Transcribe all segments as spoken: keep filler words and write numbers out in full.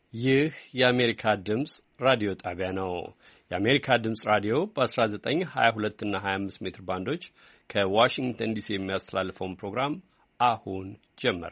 ይህ የአሜሪካ ድምጽ ራዲዮ ጣቢያ ነው። የአሜሪካ ድምጽ ራዲዮ በ19፣ ሃያ ሁለት እና ሃያ አምስት ሜትር ባንዶች ከዋሽንግተን ዲሲ የሚያስተላልፈውን ፕሮግራም አሁን ጀመረ።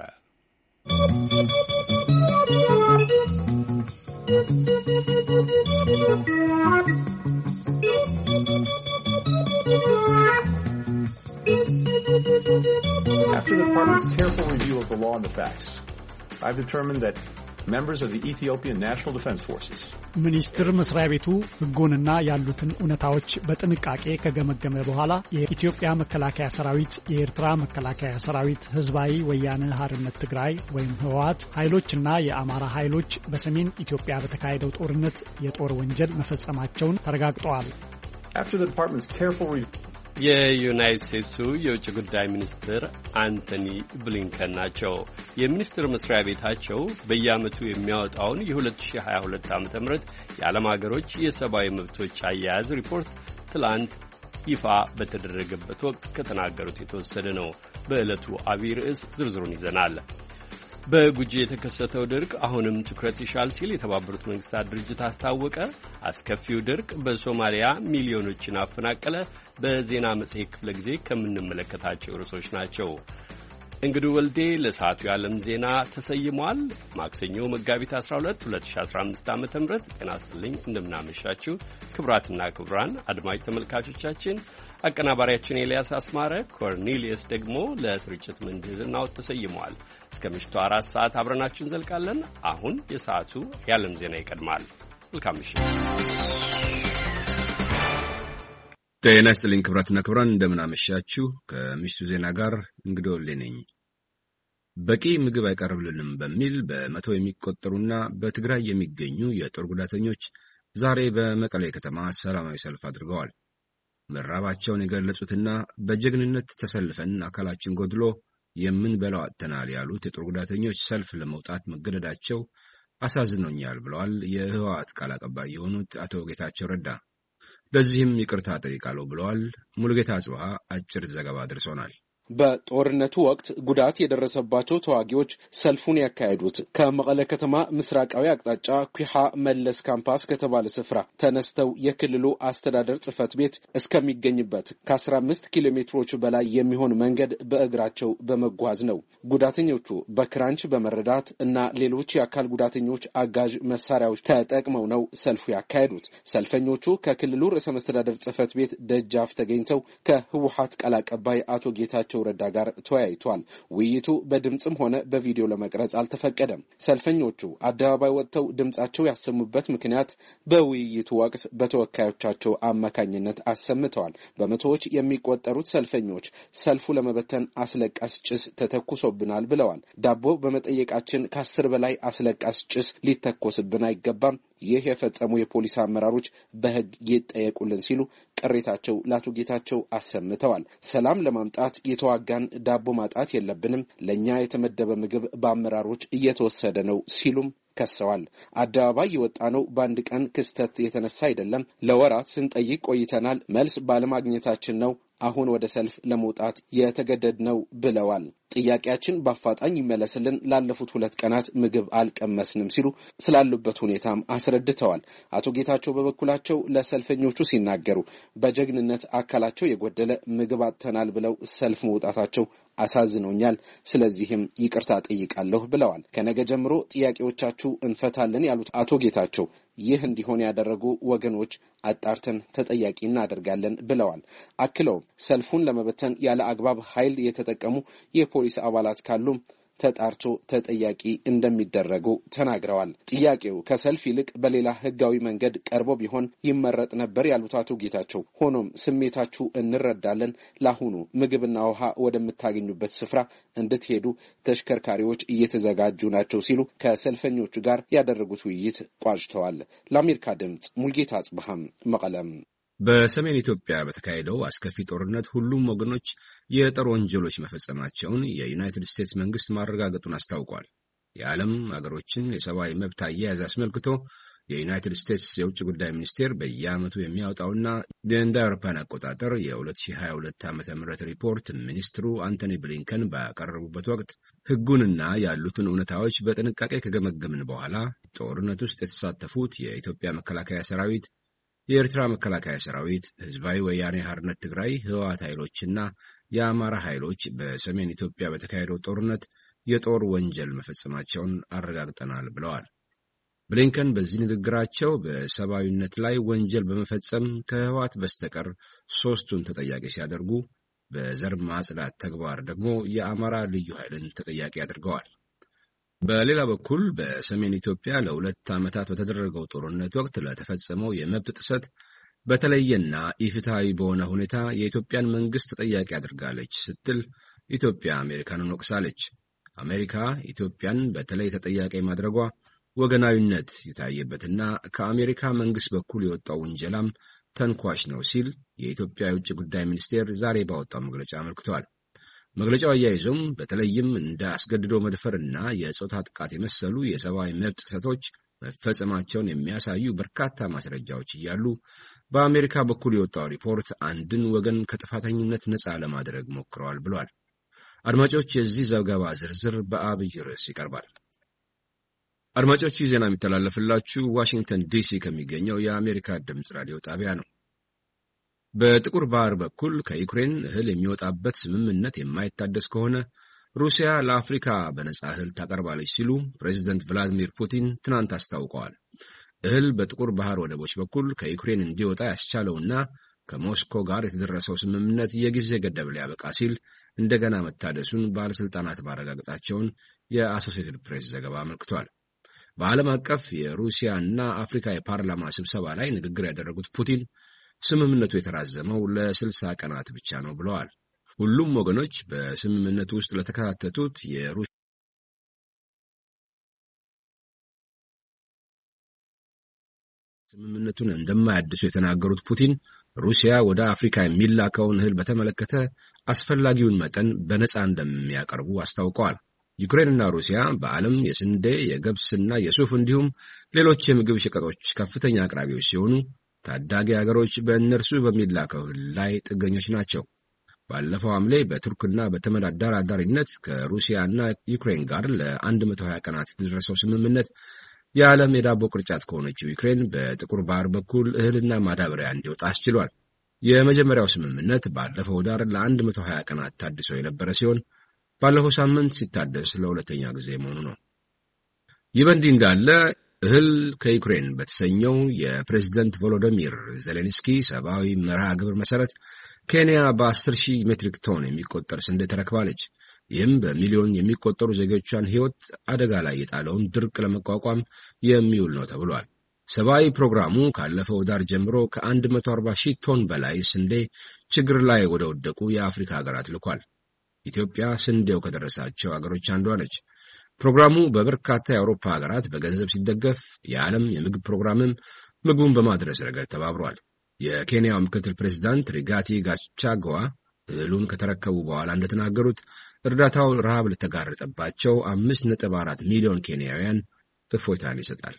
After the department's careful review of the law and the facts, I've determined that members of the Ethiopian National Defense Forces ሚኒስትር መስሪያ ቤቱ ህጎንና ያሉትን ኡነታዎች በጥንቃቄ ከገመገመ በኋላ የኢትዮጵያ መከላከያ ሰራዊት፣ የኤርትራ መከላከያ ሰራዊት፣ ህዝባዊ ወያነ ሓርነት ትግራይ ወይም ህወሓት ኃይሎችና የአማራ ኃይሎች በሰሜን ኢትዮጵያ በተካሄደው ጦርነት የጦር ወንጀል መፈጸማቸውን ተረጋግጠዋል። After the department's careful review የዩናይትድ ስቴትሱ የውጭ ጉዳይ ሚኒስትር አንቶኒ ብሊንከን ናቸው። የሚኒስትር መስሪያ ቤታቸው በየዓመቱ የሚያወጣውን የ2022 ዓመተ ምህረት የዓለም ሀገሮች የሰብአዊ መብቶች አያያዝ ሪፖርት ትላንት ይፋ በተደረገበት ወቅት ከተናገሩት የተወሰደ ነው። በዕለቱ አብይ ርዕስ ዝርዝሩን ይዘናል። በጉጂ የተከሰተው ድርቅ አሁንም ትኩረት ይሻል ሲል የተባበሩት መንግስታት ድርጅት አስታወቀ። አስከፊው ድርቅ በሶማሊያ ሚሊዮኖችን አፈናቀለ። በዜና መጽሔት ክፍለ ጊዜ ከምንመለከታቸው ርዕሶች ናቸው። እንግዲህ ወልዴ ለሰዓቱ የዓለም ዜና ተሰይሟል። ማክሰኞ መጋቢት አስራ ሁለት ሁለት ሺህ አስራ አምስት ዓመተ ምህረት ጤና ይስጥልኝ። እንደምናመሻችሁ ክቡራትና ክቡራን አድማጭ ተመልካቾቻችን፣ አቀናባሪያችን ኤልያስ አስማረ፣ ኮርኔሊየስ ደግሞ ለስርጭት ምህንድስናው ተሰይመዋል። እስከ ምሽቱ አራት ሰዓት አብረናችሁ እንዘልቃለን። አሁን የሰዓቱ የዓለም ዜና ይቀድማል። መልካም ምሽት። ጤና ይስጥልኝ ክቡራትና ክቡራን እንደምን አመሻችሁ። ከምሽቱ ዜና ጋር እንግዶልኝ ነኝ። በቂ ምግብ አይቀርብልንም በሚል በመቶ የሚቆጠሩና በትግራይ የሚገኙ የጦር ጉዳተኞች ዛሬ በመቀሌ ከተማ ሰላማዊ ሰልፍ አድርገዋል። መራባቸውን የገለጹትና በጀግንነት ተሰልፈን አካላችን ጎድሎ የምንበላው አጥተናል ያሉት የጦር ጉዳተኞች ሰልፍ ለመውጣት መገደዳቸው አሳዝኖኛል ብለዋል የህወሓት ቃል አቀባይ የሆኑት አቶ ጌታቸው ረዳ። ለዚህም ይቅርታ ጠይቃለሁ ብለዋል። ሙሉጌታ አጽብሃ አጭር ዘገባ አድርሶናል። በጦርነቱ ወቅት ጉዳት የደረሰባቸው ተዋጊዎች ሰልፉን ያካሄዱት ከመቀለ ከተማ ምስራቃዊ አቅጣጫ ኩሃ መለስ ካምፓስ ከተባለ ስፍራ ተነስተው የክልሉ አስተዳደር ጽሕፈት ቤት እስከሚገኝበት ከአስራ አምስት ኪሎ ሜትሮች በላይ የሚሆን መንገድ በእግራቸው በመጓዝ ነው። ጉዳተኞቹ በክራንች በመረዳት እና ሌሎች የአካል ጉዳተኞች አጋዥ መሳሪያዎች ተጠቅመው ነው ሰልፉ ያካሄዱት። ሰልፈኞቹ ከክልሉ ርዕሰ መስተዳደር ጽሕፈት ቤት ደጃፍ ተገኝተው ከህወሓት ቃል አቀባይ አቶ ጌታቸው ረዳ ጋር ተወያይቷል። ውይይቱ በድምጽም ሆነ በቪዲዮ ለመቅረጽ አልተፈቀደም። ሰልፈኞቹ አደባባይ ወጥተው ድምጻቸው ያሰሙበት ምክንያት በውይይቱ ወቅት በተወካዮቻቸው አማካኝነት አሰምተዋል። በመቶዎች የሚቆጠሩት ሰልፈኞች ሰልፉ ለመበተን አስለቃስ ጭስ ተተኩሶብናል ብለዋል። ዳቦ በመጠየቃችን ከአስር በላይ አስለቃስ ጭስ ሊተኮስብን አይገባም፣ ይህ የፈጸሙ የፖሊስ አመራሮች በህግ ይጠየቁልን ሲሉ ቅሬታቸው ለአቶ ጌታቸው አሰምተዋል። ሰላም ለማምጣት የተዋጋን ዳቦ ማጣት የለብንም፣ ለኛ የተመደበ ምግብ በአመራሮች እየተወሰደ ነው ሲሉም ከሰዋል። አደባባይ የወጣ ነው በአንድ ቀን ክስተት የተነሳ አይደለም፣ ለወራት ስንጠይቅ ቆይተናል፣ መልስ ባለማግኘታችን ነው አሁን ወደ ሰልፍ ለመውጣት የተገደድነው ብለዋል። ጥያቄያችን በአፋጣኝ ይመለስልን፣ ላለፉት ሁለት ቀናት ምግብ አልቀመስንም ሲሉ ስላሉበት ሁኔታም አስረድተዋል። አቶ ጌታቸው በበኩላቸው ለሰልፈኞቹ ሲናገሩ በጀግንነት አካላቸው የጎደለ ምግብ አጥተናል ብለው ሰልፍ መውጣታቸው አሳዝኖኛል፣ ስለዚህም ይቅርታ ጠይቃለሁ ብለዋል። ከነገ ጀምሮ ጥያቄዎቻችሁ እንፈታለን ያሉት አቶ ጌታቸው ይህ እንዲሆን ያደረጉ ወገኖች አጣርተን ተጠያቂ እናደርጋለን ብለዋል። አክለውም ሰልፉን ለመበተን ያለ አግባብ ኃይል የተጠቀሙ የፖሊስ አባላት ካሉ ተጣርቶ ተጠያቂ እንደሚደረጉ ተናግረዋል። ጥያቄው ከሰልፍ ይልቅ በሌላ ህጋዊ መንገድ ቀርቦ ቢሆን ይመረጥ ነበር ያሉት አቶ ጌታቸው ሆኖም ስሜታችሁ እንረዳለን፣ ለአሁኑ ምግብና ውሃ ወደምታገኙበት ስፍራ እንድትሄዱ ተሽከርካሪዎች እየተዘጋጁ ናቸው ሲሉ ከሰልፈኞቹ ጋር ያደረጉት ውይይት ቋጭተዋል። ለአሜሪካ ድምጽ ሙሉጌታ አጽብሃም መቀለም። በሰሜን ኢትዮጵያ በተካሄደው አስከፊ ጦርነት ሁሉም ወገኖች የጦር ወንጀሎች መፈጸማቸውን የዩናይትድ ስቴትስ መንግስት ማረጋገጡን አስታውቋል። የዓለም አገሮችን የሰብአዊ መብት አያያዝ አስመልክቶ የዩናይትድ ስቴትስ የውጭ ጉዳይ ሚኒስቴር በየዓመቱ የሚያወጣውና እንደ አውሮፓውያን አቆጣጠር የ ሁለት ሺህ ሃያ ሁለት ዓመተ ምህረት ሪፖርት ሚኒስትሩ አንቶኒ ብሊንከን ባቀረቡበት ወቅት ሕጉንና ያሉትን እውነታዎች በጥንቃቄ ከገመገምን በኋላ ጦርነት ውስጥ የተሳተፉት የኢትዮጵያ መከላከያ ሰራዊት፣ የኤርትራ መከላከያ ሰራዊት፣ ህዝባዊ ወያኔ ሓርነት ትግራይ ህወሓት ኃይሎችና የአማራ ኃይሎች በሰሜን ኢትዮጵያ በተካሄደው ጦርነት የጦር ወንጀል መፈጸማቸውን አረጋግጠናል ብለዋል። ብሊንከን በዚህ ንግግራቸው በሰብአዊነት ላይ ወንጀል በመፈጸም ከህወሓት በስተቀር ሦስቱን ተጠያቂ ሲያደርጉ፣ በዘር ማጽዳት ተግባር ደግሞ የአማራ ልዩ ኃይልን ተጠያቂ አድርገዋል። በሌላ በኩል በሰሜን ኢትዮጵያ ለሁለት ዓመታት በተደረገው ጦርነት ወቅት ለተፈጸመው የመብት ጥሰት በተለየና ኢፍትሐዊ በሆነ ሁኔታ የኢትዮጵያን መንግሥት ተጠያቂ አድርጋለች ስትል ኢትዮጵያ አሜሪካንን ወቅሳለች። አሜሪካ ኢትዮጵያን በተለይ ተጠያቂ ማድረጓ ወገናዊነት የታየበትና ከአሜሪካ መንግሥት በኩል የወጣው ውንጀላም ተንኳሽ ነው ሲል የኢትዮጵያ የውጭ ጉዳይ ሚኒስቴር ዛሬ ባወጣው መግለጫ አመልክቷል። መግለጫው አያይዞም በተለይም እንደ አስገድዶ መድፈርና የጾታ ጥቃት የመሰሉ የሰብአዊ መብት ጥሰቶች መፈጸማቸውን የሚያሳዩ በርካታ ማስረጃዎች እያሉ በአሜሪካ በኩል የወጣው ሪፖርት አንድን ወገን ከጥፋተኝነት ነፃ ለማድረግ ሞክረዋል ብሏል። አድማጮች፣ የዚህ ዘገባ ዝርዝር በአብይ ርዕስ ይቀርባል። አድማጮች፣ ይህ ዜና የሚተላለፍላችሁ ዋሽንግተን ዲሲ ከሚገኘው የአሜሪካ ድምፅ ራዲዮ ጣቢያ ነው። በጥቁር ባህር በኩል ከዩክሬን እህል የሚወጣበት ስምምነት የማይታደስ ከሆነ ሩሲያ ለአፍሪካ በነጻ እህል ታቀርባለች ሲሉ ፕሬዚደንት ቭላዲሚር ፑቲን ትናንት አስታውቀዋል። እህል በጥቁር ባህር ወደቦች በኩል ከዩክሬን እንዲወጣ ያስቻለውና ከሞስኮ ጋር የተደረሰው ስምምነት የጊዜ ገደብ ሊያበቃ ሲል እንደገና መታደሱን ባለሥልጣናት ማረጋገጣቸውን የአሶሲኤትድ ፕሬስ ዘገባ አመልክቷል። በዓለም አቀፍ የሩሲያና አፍሪካ የፓርላማ ስብሰባ ላይ ንግግር ያደረጉት ፑቲን ስምምነቱ የተራዘመው ለስልሳ ቀናት ብቻ ነው ብለዋል። ሁሉም ወገኖች በስምምነቱ ውስጥ ለተካተቱት የሩሲያ ስምምነቱን እንደማያድሱ የተናገሩት ፑቲን ሩሲያ ወደ አፍሪካ የሚላከውን እህል በተመለከተ አስፈላጊውን መጠን በነጻ እንደሚያቀርቡ አስታውቀዋል። ዩክሬንና ሩሲያ በዓለም የስንዴ፣ የገብስና የሱፍ እንዲሁም ሌሎች የምግብ ሸቀጦች ከፍተኛ አቅራቢዎች ሲሆኑ ታዳጊ ሀገሮች በእነርሱ በሚላከው እህል ላይ ጥገኞች ናቸው። ባለፈው ሐምሌ በቱርክና በተመድ አደራዳሪነት ከሩሲያና ዩክሬን ጋር ለ120 ቀናት የተደረሰው ስምምነት የዓለም የዳቦ ቅርጫት ከሆነችው ዩክሬን በጥቁር ባህር በኩል እህልና ማዳበሪያ እንዲወጣ አስችሏል። የመጀመሪያው ስምምነት ባለፈው ዳር ለ120 ቀናት ታድሶ የነበረ ሲሆን ባለፈው ሳምንት ሲታደስ ለሁለተኛ ጊዜ መሆኑ ነው። ይህ በእንዲህ እንዳለ እህል ከዩክሬን በተሰኘው የፕሬዝደንት ቮሎዶሚር ዜሌንስኪ ሰብአዊ መርሃ ግብር መሠረት ኬንያ በአስር ሺህ ሜትሪክ ቶን የሚቆጠር ስንዴ ተረክባለች። ይህም በሚሊዮን የሚቆጠሩ ዜጎቿን ሕይወት አደጋ ላይ የጣለውን ድርቅ ለመቋቋም የሚውል ነው ተብሏል። ሰብአዊ ፕሮግራሙ ካለፈው ዳር ጀምሮ ከ140 ሺህ ቶን በላይ ስንዴ ችግር ላይ ወደ ወደቁ የአፍሪካ ሀገራት ልኳል። ኢትዮጵያ ስንዴው ከደረሳቸው አገሮች አንዷ ነች። ፕሮግራሙ በበርካታ የአውሮፓ ሀገራት በገንዘብ ሲደገፍ የዓለም የምግብ ፕሮግራምም ምግቡን በማድረስ ረገድ ተባብሯል። የኬንያው ምክትል ፕሬዚዳንት ሪጋቲ ጋቻጎዋ እህሉን ከተረከቡ በኋላ እንደተናገሩት እርዳታው ረሃብ ለተጋረጠባቸው አምስት ነጥብ አራት ሚሊዮን ኬንያውያን እፎይታን ይሰጣል።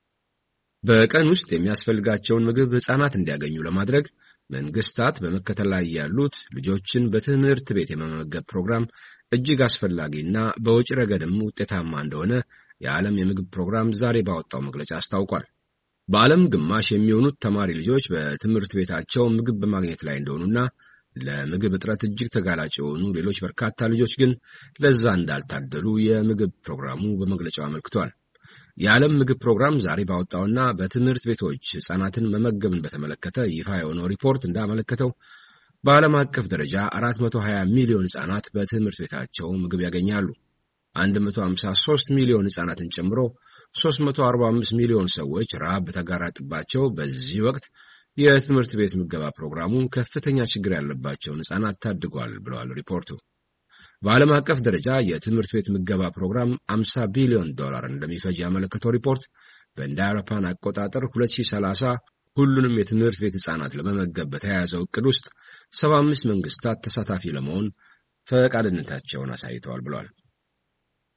በቀን ውስጥ የሚያስፈልጋቸውን ምግብ ሕፃናት እንዲያገኙ ለማድረግ መንግስታት በመከተል ላይ ያሉት ልጆችን በትምህርት ቤት የመመገብ ፕሮግራም እጅግ አስፈላጊና በወጪ ረገድም ውጤታማ እንደሆነ የዓለም የምግብ ፕሮግራም ዛሬ ባወጣው መግለጫ አስታውቋል። በዓለም ግማሽ የሚሆኑት ተማሪ ልጆች በትምህርት ቤታቸው ምግብ በማግኘት ላይ እንደሆኑና ለምግብ እጥረት እጅግ ተጋላጭ የሆኑ ሌሎች በርካታ ልጆች ግን ለዛ እንዳልታደሉ የምግብ ፕሮግራሙ በመግለጫው አመልክቷል። የዓለም ምግብ ፕሮግራም ዛሬ ባወጣውና በትምህርት ቤቶች ሕፃናትን መመገብን በተመለከተ ይፋ የሆነው ሪፖርት እንዳመለከተው በዓለም አቀፍ ደረጃ አራት መቶ ሀያ ሚሊዮን ሕፃናት በትምህርት ቤታቸው ምግብ ያገኛሉ። አንድ መቶ ሃምሳ ሦስት ሚሊዮን ሕፃናትን ጨምሮ ሦስት መቶ አርባ አምስት ሚሊዮን ሰዎች ረሃብ በተጋረጠባቸው በዚህ ወቅት የትምህርት ቤት ምገባ ፕሮግራሙ ከፍተኛ ችግር ያለባቸውን ሕፃናት ታድጓል ብለዋል ሪፖርቱ። በዓለም አቀፍ ደረጃ የትምህርት ቤት ምገባ ፕሮግራም አምሳ ቢሊዮን ዶላር እንደሚፈጅ ያመለከተው ሪፖርት በእንደ አውሮፓውያን አቆጣጠር ሁለት ሺህ ሰላሳ ሁሉንም የትምህርት ቤት ሕፃናት ለመመገብ በተያያዘው ዕቅድ ውስጥ ሰባ አምስት መንግስታት ተሳታፊ ለመሆን ፈቃደኝነታቸውን አሳይተዋል ብለዋል።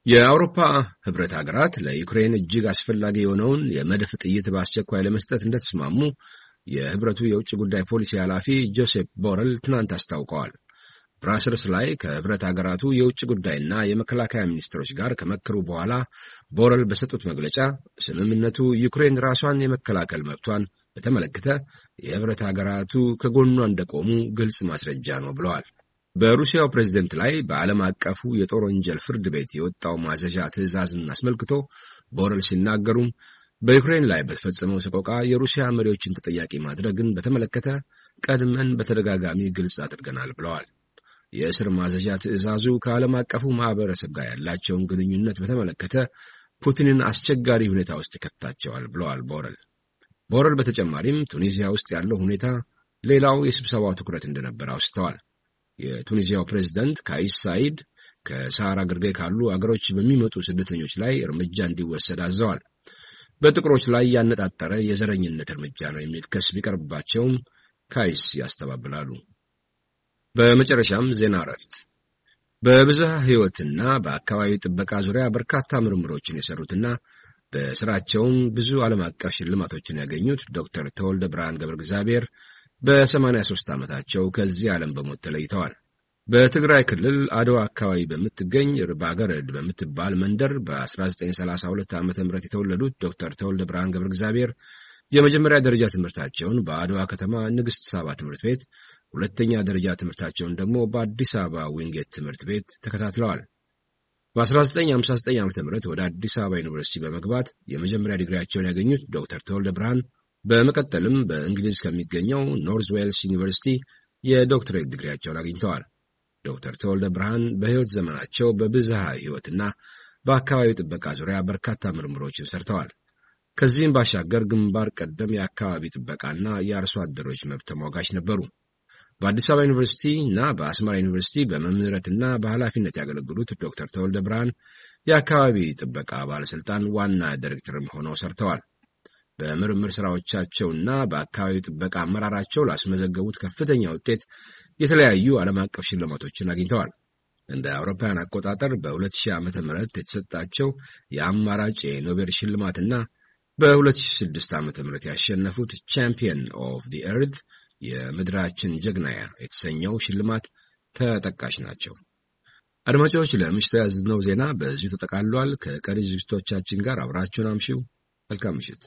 የአውሮፓ ህብረት ሀገራት ለዩክሬን እጅግ አስፈላጊ የሆነውን የመድፍ ጥይት በአስቸኳይ ለመስጠት እንደተስማሙ የህብረቱ የውጭ ጉዳይ ፖሊሲ ኃላፊ ጆሴፕ ቦረል ትናንት አስታውቀዋል። ብራስልስ ላይ ከህብረት ሀገራቱ የውጭ ጉዳይና የመከላከያ ሚኒስትሮች ጋር ከመከሩ በኋላ ቦረል በሰጡት መግለጫ ስምምነቱ ዩክሬን ራሷን የመከላከል መብቷን በተመለከተ የህብረት ሀገራቱ ከጎኗ እንደቆሙ ግልጽ ማስረጃ ነው ብለዋል። በሩሲያው ፕሬዝደንት ላይ በዓለም አቀፉ የጦር ወንጀል ፍርድ ቤት የወጣው ማዘዣ ትዕዛዝን አስመልክቶ ቦረል ሲናገሩም በዩክሬን ላይ በተፈጸመው ሰቆቃ የሩሲያ መሪዎችን ተጠያቂ ማድረግን በተመለከተ ቀድመን በተደጋጋሚ ግልጽ አድርገናል ብለዋል። የእስር ማዘዣ ትዕዛዙ ከዓለም አቀፉ ማህበረሰብ ጋር ያላቸውን ግንኙነት በተመለከተ ፑቲንን አስቸጋሪ ሁኔታ ውስጥ ይከታቸዋል ብለዋል ቦረል። ቦረል በተጨማሪም ቱኒዚያ ውስጥ ያለው ሁኔታ ሌላው የስብሰባው ትኩረት እንደነበር አውስተዋል። የቱኒዚያው ፕሬዝዳንት ካይስ ሳይድ ከሳሃራ ግርጌ ካሉ አገሮች በሚመጡ ስደተኞች ላይ እርምጃ እንዲወሰድ አዘዋል። በጥቁሮች ላይ ያነጣጠረ የዘረኝነት እርምጃ ነው የሚል ክስ ቢቀርብባቸውም ካይስ ያስተባብላሉ። በመጨረሻም ዜና እረፍት። በብዝሃ ሕይወትና በአካባቢ ጥበቃ ዙሪያ በርካታ ምርምሮችን የሰሩትና በስራቸውም ብዙ ዓለም አቀፍ ሽልማቶችን ያገኙት ዶክተር ተወልደ ብርሃን ገብረ እግዚአብሔር በሰማንያ ሦስት ዓመታቸው ከዚህ ዓለም በሞት ተለይተዋል። በትግራይ ክልል አድዋ አካባቢ በምትገኝ ርባገረድ በምትባል መንደር በ1932 ዓ.ም የተወለዱት ዶክተር ተወልደ ብርሃን ገብረ እግዚአብሔር የመጀመሪያ ደረጃ ትምህርታቸውን በአድዋ ከተማ ንግሥት ሳባ ትምህርት ቤት፣ ሁለተኛ ደረጃ ትምህርታቸውን ደግሞ በአዲስ አበባ ዊንጌት ትምህርት ቤት ተከታትለዋል። በ1959 ዓ.ም ወደ አዲስ አበባ ዩኒቨርሲቲ በመግባት የመጀመሪያ ዲግሪያቸውን ያገኙት ዶክተር ተወልደ ብርሃን በመቀጠልም በእንግሊዝ ከሚገኘው ኖርዝ ዌልስ ዩኒቨርሲቲ የዶክትሬት ዲግሪያቸውን አግኝተዋል። ዶክተር ተወልደ ብርሃን በሕይወት ዘመናቸው በብዝሃ ሕይወትና በአካባቢ ጥበቃ ዙሪያ በርካታ ምርምሮችን ሰርተዋል። ከዚህም ባሻገር ግንባር ቀደም የአካባቢ ጥበቃና የአርሶ አደሮች መብት ተሟጋች ነበሩ። በአዲስ አበባ ዩኒቨርሲቲ እና በአስመራ ዩኒቨርሲቲ በመምህርነትና በኃላፊነት ያገለግሉት ዶክተር ተወልደ ብርሃን የአካባቢ ጥበቃ ባለስልጣን ዋና ዳይሬክተርም ሆነው ሰርተዋል። በምርምር ስራዎቻቸውና በአካባቢ ጥበቃ አመራራቸው ላስመዘገቡት ከፍተኛ ውጤት የተለያዩ ዓለም አቀፍ ሽልማቶችን አግኝተዋል። እንደ አውሮፓውያን አቆጣጠር በሁለት ሺህ ዓመተ ምህረት የተሰጣቸው የአማራጭ የኖቤል ሽልማትና በሁለት ሺህ ስድስት ዓመተ ምህረት ያሸነፉት ቻምፒየን ኦፍ ዲ ኤርዝ የምድራችን ጀግና የተሰኘው ሽልማት ተጠቃሽ ናቸው። አድማጮች፣ ለምሽቱ ያዝነው ዜና በዚሁ ተጠቃልሏል። ከቀሪ ዝግጅቶቻችን ጋር አብራችሁን አምሽው። መልካም ምሽት።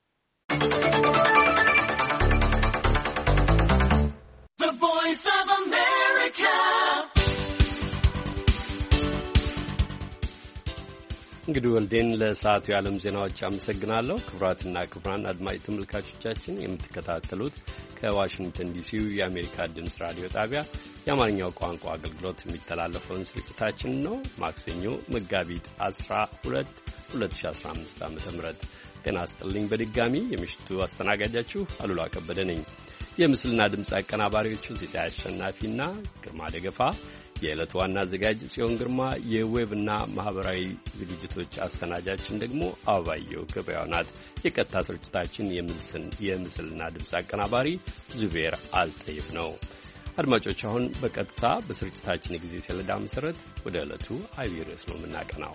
እንግዲህ ወልዴን ለሰዓቱ የዓለም ዜናዎች አመሰግናለሁ። ክቡራትና ክቡራን አድማጭ ተመልካቾቻችን የምትከታተሉት ከዋሽንግተን ዲሲው የአሜሪካ ድምፅ ራዲዮ ጣቢያ የአማርኛው ቋንቋ አገልግሎት የሚተላለፈውን ስርጭታችን ነው። ማክሰኞ መጋቢት አስራ ሁለት ሁለት ሺህ አስራ አምስት ዓመተ ምህረት ጤና ይስጥልኝ። በድጋሚ የምሽቱ አስተናጋጃችሁ አሉላ ከበደ ነኝ። የምስልና ድምፅ አቀናባሪዎቹ ሲሳይ አሸናፊና ግርማ ደገፋ፣ የዕለቱ ዋና አዘጋጅ ጽዮን ግርማ፣ የዌብና ማህበራዊ ዝግጅቶች አሰናጃችን ደግሞ አበባየሁ ገበያው ናት። የቀጥታ ስርጭታችን የምስልና ድምፅ አቀናባሪ ዙቤር አልጠይብ ነው። አድማጮች፣ አሁን በቀጥታ በስርጭታችን የጊዜ ሰሌዳ መሰረት ወደ ዕለቱ አብይ ርዕስ ነው የምናቀናው።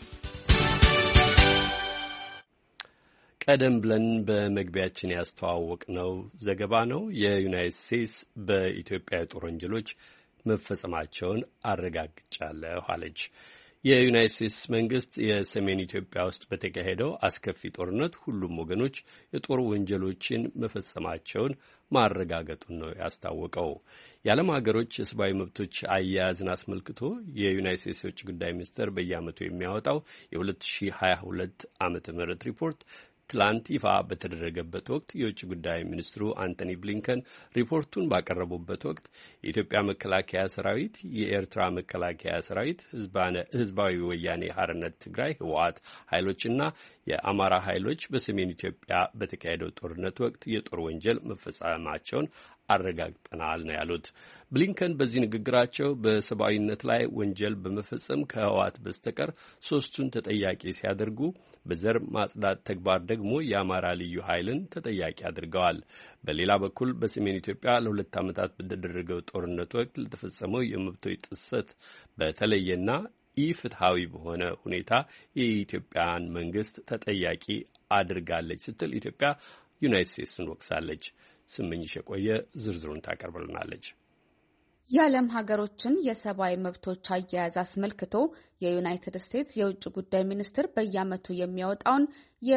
ቀደም ብለን በመግቢያችን ያስተዋወቅነው ዘገባ ነው። የዩናይትድ ስቴትስ በኢትዮጵያ የጦር ወንጀሎች መፈጸማቸውን አረጋግጫለሁ አለች። የዩናይትድ ስቴትስ መንግስት የሰሜን ኢትዮጵያ ውስጥ በተካሄደው አስከፊ ጦርነት ሁሉም ወገኖች የጦር ወንጀሎችን መፈጸማቸውን ማረጋገጡን ነው ያስታወቀው። የዓለም ሀገሮች የሰብአዊ መብቶች አያያዝን አስመልክቶ የዩናይትድ ስቴትስ የውጭ ጉዳይ ሚኒስቴር በየዓመቱ የሚያወጣው የሁለት ሺህ ሀያ ሁለት ዓመተ ምህረት ሪፖርት ትላንት ይፋ በተደረገበት ወቅት የውጭ ጉዳይ ሚኒስትሩ አንቶኒ ብሊንከን ሪፖርቱን ባቀረቡበት ወቅት የኢትዮጵያ መከላከያ ሰራዊት፣ የኤርትራ መከላከያ ሰራዊት፣ ህዝባዊ ወያኔ ሓርነት ትግራይ ህወሓት ኃይሎችና የአማራ ኃይሎች በሰሜን ኢትዮጵያ በተካሄደው ጦርነት ወቅት የጦር ወንጀል መፈጸማቸውን አረጋግጠናል ነው ያሉት። ብሊንከን በዚህ ንግግራቸው በሰብአዊነት ላይ ወንጀል በመፈጸም ከህወሓት በስተቀር ሶስቱን ተጠያቂ ሲያደርጉ በዘር ማጽዳት ተግባር ደግሞ የአማራ ልዩ ኃይልን ተጠያቂ አድርገዋል። በሌላ በኩል በሰሜን ኢትዮጵያ ለሁለት ዓመታት በተደረገው ጦርነት ወቅት ለተፈጸመው የመብቶች ጥሰት በተለየና ኢፍትሃዊ በሆነ ሁኔታ የኢትዮጵያን መንግስት ተጠያቂ አድርጋለች ስትል ኢትዮጵያ ዩናይትድ ስቴትስን ወቅሳለች። ስምኝሽ የቆየ ዝርዝሩን ታቀርብልናለች። የዓለም ሀገሮችን የሰብአዊ መብቶች አያያዝ አስመልክቶ የዩናይትድ ስቴትስ የውጭ ጉዳይ ሚኒስትር በየዓመቱ የሚያወጣውን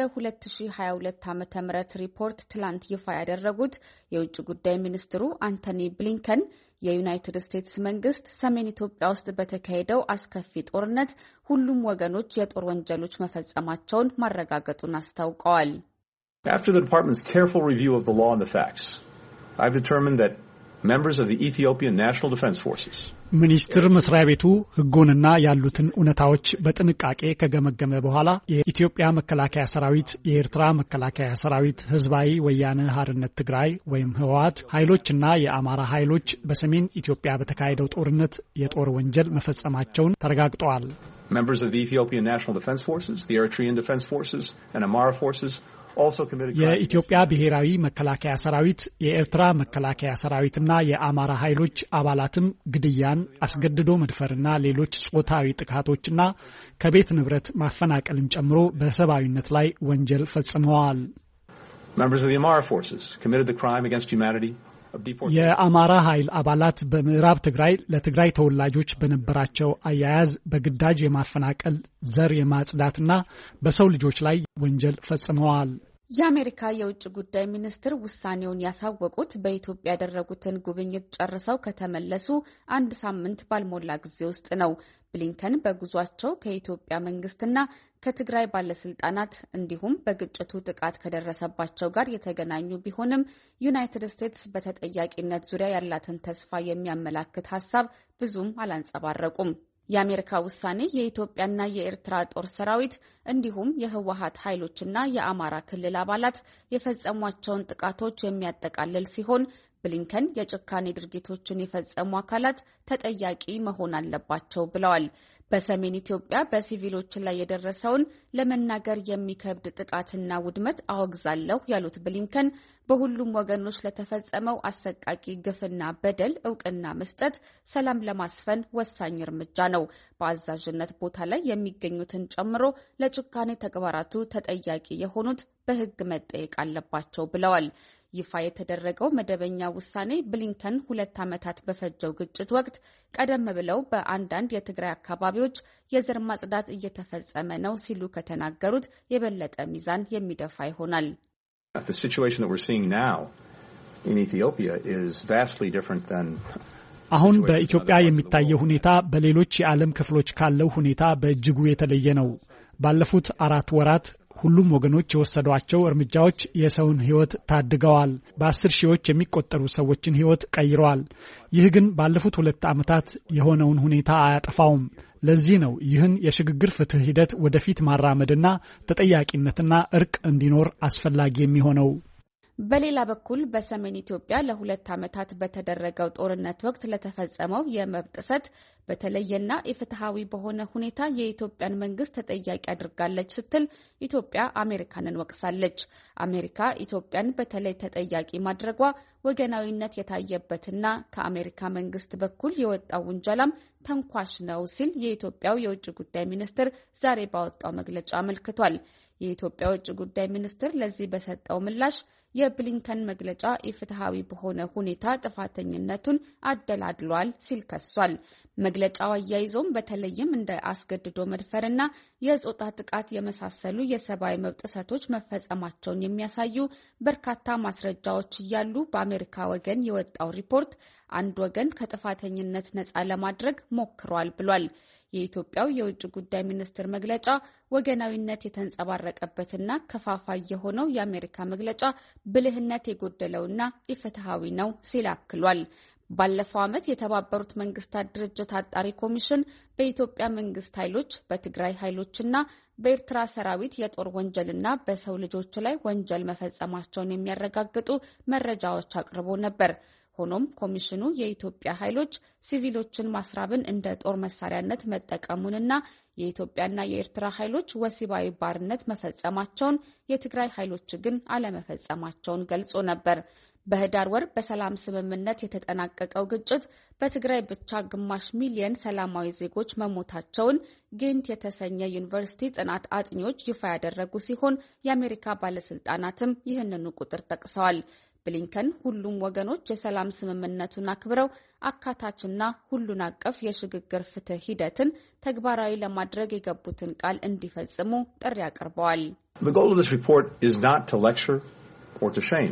የ2022 ዓመተ ምህረት ሪፖርት ትላንት ይፋ ያደረጉት የውጭ ጉዳይ ሚኒስትሩ አንቶኒ ብሊንከን የዩናይትድ ስቴትስ መንግስት ሰሜን ኢትዮጵያ ውስጥ በተካሄደው አስከፊ ጦርነት ሁሉም ወገኖች የጦር ወንጀሎች መፈጸማቸውን ማረጋገጡን አስታውቀዋል። After the department's careful review of the law and the facts, I've determined that members of the Ethiopian National Defense Forces ሚኒስትር መስሪያ ቤቱ ሕጉንና ያሉትን ኡነታዎች በጥንቃቄ ከገመገመ በኋላ የኢትዮጵያ መከላከያ ሰራዊት፣ የኤርትራ መከላከያ ሰራዊት፣ ህዝባዊ ወያነ ሓርነት ትግራይ ወይም ህወሓት ኃይሎችና የአማራ ኃይሎች በሰሜን ኢትዮጵያ በተካሄደው ጦርነት የጦር ወንጀል መፈጸማቸውን ተረጋግጠዋል። Members of the Ethiopian National Defense Forces, the Eritrean Defense Forces, and Amara Forces የኢትዮጵያ ብሔራዊ መከላከያ ሰራዊት፣ የኤርትራ መከላከያ ሰራዊትና የአማራ ኃይሎች አባላትም ግድያን፣ አስገድዶ መድፈርና ሌሎች ጾታዊ ጥቃቶችና ከቤት ንብረት ማፈናቀልን ጨምሮ በሰብአዊነት ላይ ወንጀል ፈጽመዋል። Members of the Amara Forces committed the crime against humanity of deportation. የአማራ ኃይል አባላት በምዕራብ ትግራይ ለትግራይ ተወላጆች በነበራቸው አያያዝ በግዳጅ የማፈናቀል፣ ዘር የማጽዳትና በሰው ልጆች ላይ ወንጀል ፈጽመዋል። የአሜሪካ የውጭ ጉዳይ ሚኒስትር ውሳኔውን ያሳወቁት በኢትዮጵያ ያደረጉትን ጉብኝት ጨርሰው ከተመለሱ አንድ ሳምንት ባልሞላ ጊዜ ውስጥ ነው። ብሊንከን በጉዟቸው ከኢትዮጵያ መንግስትና ከትግራይ ባለስልጣናት እንዲሁም በግጭቱ ጥቃት ከደረሰባቸው ጋር የተገናኙ ቢሆንም ዩናይትድ ስቴትስ በተጠያቂነት ዙሪያ ያላትን ተስፋ የሚያመላክት ሀሳብ ብዙም አላንጸባረቁም። የአሜሪካ ውሳኔ የኢትዮጵያና የኤርትራ ጦር ሰራዊት እንዲሁም የህወሓት ኃይሎችና የአማራ ክልል አባላት የፈጸሟቸውን ጥቃቶች የሚያጠቃልል ሲሆን ብሊንከን የጭካኔ ድርጊቶችን የፈጸሙ አካላት ተጠያቂ መሆን አለባቸው ብለዋል። በሰሜን ኢትዮጵያ በሲቪሎች ላይ የደረሰውን ለመናገር የሚከብድ ጥቃትና ውድመት አወግዛለሁ ያሉት ብሊንከን በሁሉም ወገኖች ለተፈጸመው አሰቃቂ ግፍና በደል እውቅና መስጠት ሰላም ለማስፈን ወሳኝ እርምጃ ነው። በአዛዥነት ቦታ ላይ የሚገኙትን ጨምሮ ለጭካኔ ተግባራቱ ተጠያቂ የሆኑት በህግ መጠየቅ አለባቸው ብለዋል። ይፋ የተደረገው መደበኛ ውሳኔ ብሊንከን ሁለት ዓመታት በፈጀው ግጭት ወቅት ቀደም ብለው በአንዳንድ የትግራይ አካባቢዎች የዘር ማጽዳት እየተፈጸመ ነው ሲሉ ከተናገሩት የበለጠ ሚዛን የሚደፋ ይሆናል። The situation that we're seeing now in Ethiopia is vastly different than አሁን በኢትዮጵያ የሚታየው ሁኔታ በሌሎች የዓለም ክፍሎች ካለው ሁኔታ በእጅጉ የተለየ ነው። ባለፉት አራት ወራት ሁሉም ወገኖች የወሰዷቸው እርምጃዎች የሰውን ሕይወት ታድገዋል። በአስር ሺዎች የሚቆጠሩ ሰዎችን ሕይወት ቀይረዋል። ይህ ግን ባለፉት ሁለት ዓመታት የሆነውን ሁኔታ አያጠፋውም። ለዚህ ነው ይህን የሽግግር ፍትህ ሂደት ወደፊት ማራመድና ተጠያቂነትና እርቅ እንዲኖር አስፈላጊ የሚሆነው። በሌላ በኩል በሰሜን ኢትዮጵያ ለሁለት ዓመታት በተደረገው ጦርነት ወቅት ለተፈጸመው የመብት ጥሰት በተለየና ኢፍትሃዊ በሆነ ሁኔታ የኢትዮጵያን መንግስት ተጠያቂ አድርጋለች ስትል ኢትዮጵያ አሜሪካንን ወቅሳለች። አሜሪካ ኢትዮጵያን በተለይ ተጠያቂ ማድረጓ ወገናዊነት የታየበትና ከአሜሪካ መንግስት በኩል የወጣው ውንጀላም ተንኳሽ ነው ሲል የኢትዮጵያው የውጭ ጉዳይ ሚኒስትር ዛሬ ባወጣው መግለጫ አመልክቷል። የኢትዮጵያ የውጭ ጉዳይ ሚኒስትር ለዚህ በሰጠው ምላሽ የብሊንከን መግለጫ ኢፍትሃዊ በሆነ ሁኔታ ጥፋተኝነቱን አደላድሏል ሲል ከሷል። መግለጫው አያይዞም በተለይም እንደ አስገድዶ መድፈርና የጾታ ጥቃት የመሳሰሉ የሰብአዊ መብት ጥሰቶች መፈጸማቸውን የሚያሳዩ በርካታ ማስረጃዎች እያሉ በአሜሪካ ወገን የወጣው ሪፖርት አንድ ወገን ከጥፋተኝነት ነፃ ለማድረግ ሞክሯል ብሏል። የኢትዮጵያው የውጭ ጉዳይ ሚኒስትር መግለጫ ወገናዊነት የተንጸባረቀበትና ከፋፋይ የሆነው የአሜሪካ መግለጫ ብልህነት የጎደለውና ኢፍትሃዊ ነው ሲል አክሏል። ባለፈው ዓመት የተባበሩት መንግስታት ድርጅት አጣሪ ኮሚሽን በኢትዮጵያ መንግስት ኃይሎች፣ በትግራይ ኃይሎችና በኤርትራ ሰራዊት የጦር ወንጀልና በሰው ልጆች ላይ ወንጀል መፈጸማቸውን የሚያረጋግጡ መረጃዎች አቅርቦ ነበር። ሆኖም ኮሚሽኑ የኢትዮጵያ ኃይሎች ሲቪሎችን ማስራብን እንደ ጦር መሳሪያነት መጠቀሙንና የኢትዮጵያና የኤርትራ ኃይሎች ወሲባዊ ባርነት መፈጸማቸውን፣ የትግራይ ኃይሎች ግን አለመፈጸማቸውን ገልጾ ነበር። በህዳር ወር በሰላም ስምምነት የተጠናቀቀው ግጭት በትግራይ ብቻ ግማሽ ሚሊዮን ሰላማዊ ዜጎች መሞታቸውን ጌንት የተሰኘ ዩኒቨርሲቲ ጥናት አጥኚዎች ይፋ ያደረጉ ሲሆን የአሜሪካ ባለስልጣናትም ይህንኑ ቁጥር ጠቅሰዋል። ብሊንከን ሁሉም ወገኖች የሰላም ስምምነቱን አክብረው አካታችና ሁሉን አቀፍ የሽግግር ፍትህ ሂደትን ተግባራዊ ለማድረግ የገቡትን ቃል እንዲፈጽሙ ጥሪ አቅርበዋል። The goal of this report is not to lecture or to shame.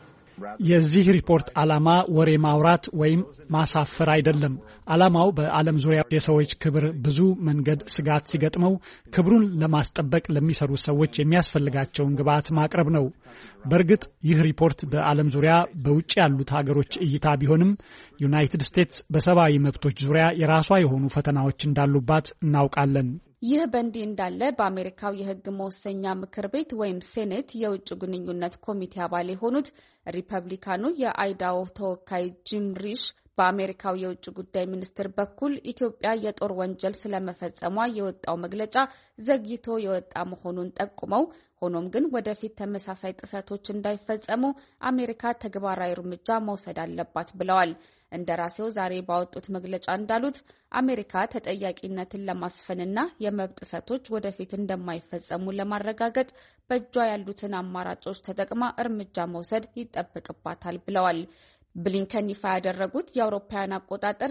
የዚህ ሪፖርት ዓላማ ወሬ ማውራት ወይም ማሳፈር አይደለም። ዓላማው በዓለም ዙሪያ የሰዎች ክብር ብዙ መንገድ ስጋት ሲገጥመው ክብሩን ለማስጠበቅ ለሚሰሩ ሰዎች የሚያስፈልጋቸውን ግብዓት ማቅረብ ነው። በእርግጥ ይህ ሪፖርት በዓለም ዙሪያ በውጭ ያሉት ሀገሮች እይታ ቢሆንም ዩናይትድ ስቴትስ በሰብአዊ መብቶች ዙሪያ የራሷ የሆኑ ፈተናዎች እንዳሉባት እናውቃለን። ይህ በእንዲህ እንዳለ በአሜሪካው የሕግ መወሰኛ ምክር ቤት ወይም ሴኔት የውጭ ግንኙነት ኮሚቴ አባል የሆኑት ሪፐብሊካኑ የአይዳሆ ተወካይ ጂም ሪሽ በአሜሪካው የውጭ ጉዳይ ሚኒስትር በኩል ኢትዮጵያ የጦር ወንጀል ስለመፈጸሟ የወጣው መግለጫ ዘግይቶ የወጣ መሆኑን ጠቁመው ሆኖም ግን ወደፊት ተመሳሳይ ጥሰቶች እንዳይፈጸሙ አሜሪካ ተግባራዊ እርምጃ መውሰድ አለባት ብለዋል። እንደራሴው ዛሬ ባወጡት መግለጫ እንዳሉት አሜሪካ ተጠያቂነትን ለማስፈንና የመብት ጥሰቶች ወደፊት እንደማይፈጸሙ ለማረጋገጥ በእጇ ያሉትን አማራጮች ተጠቅማ እርምጃ መውሰድ ይጠበቅባታል ብለዋል። ብሊንከን ይፋ ያደረጉት የአውሮፓውያን አቆጣጠር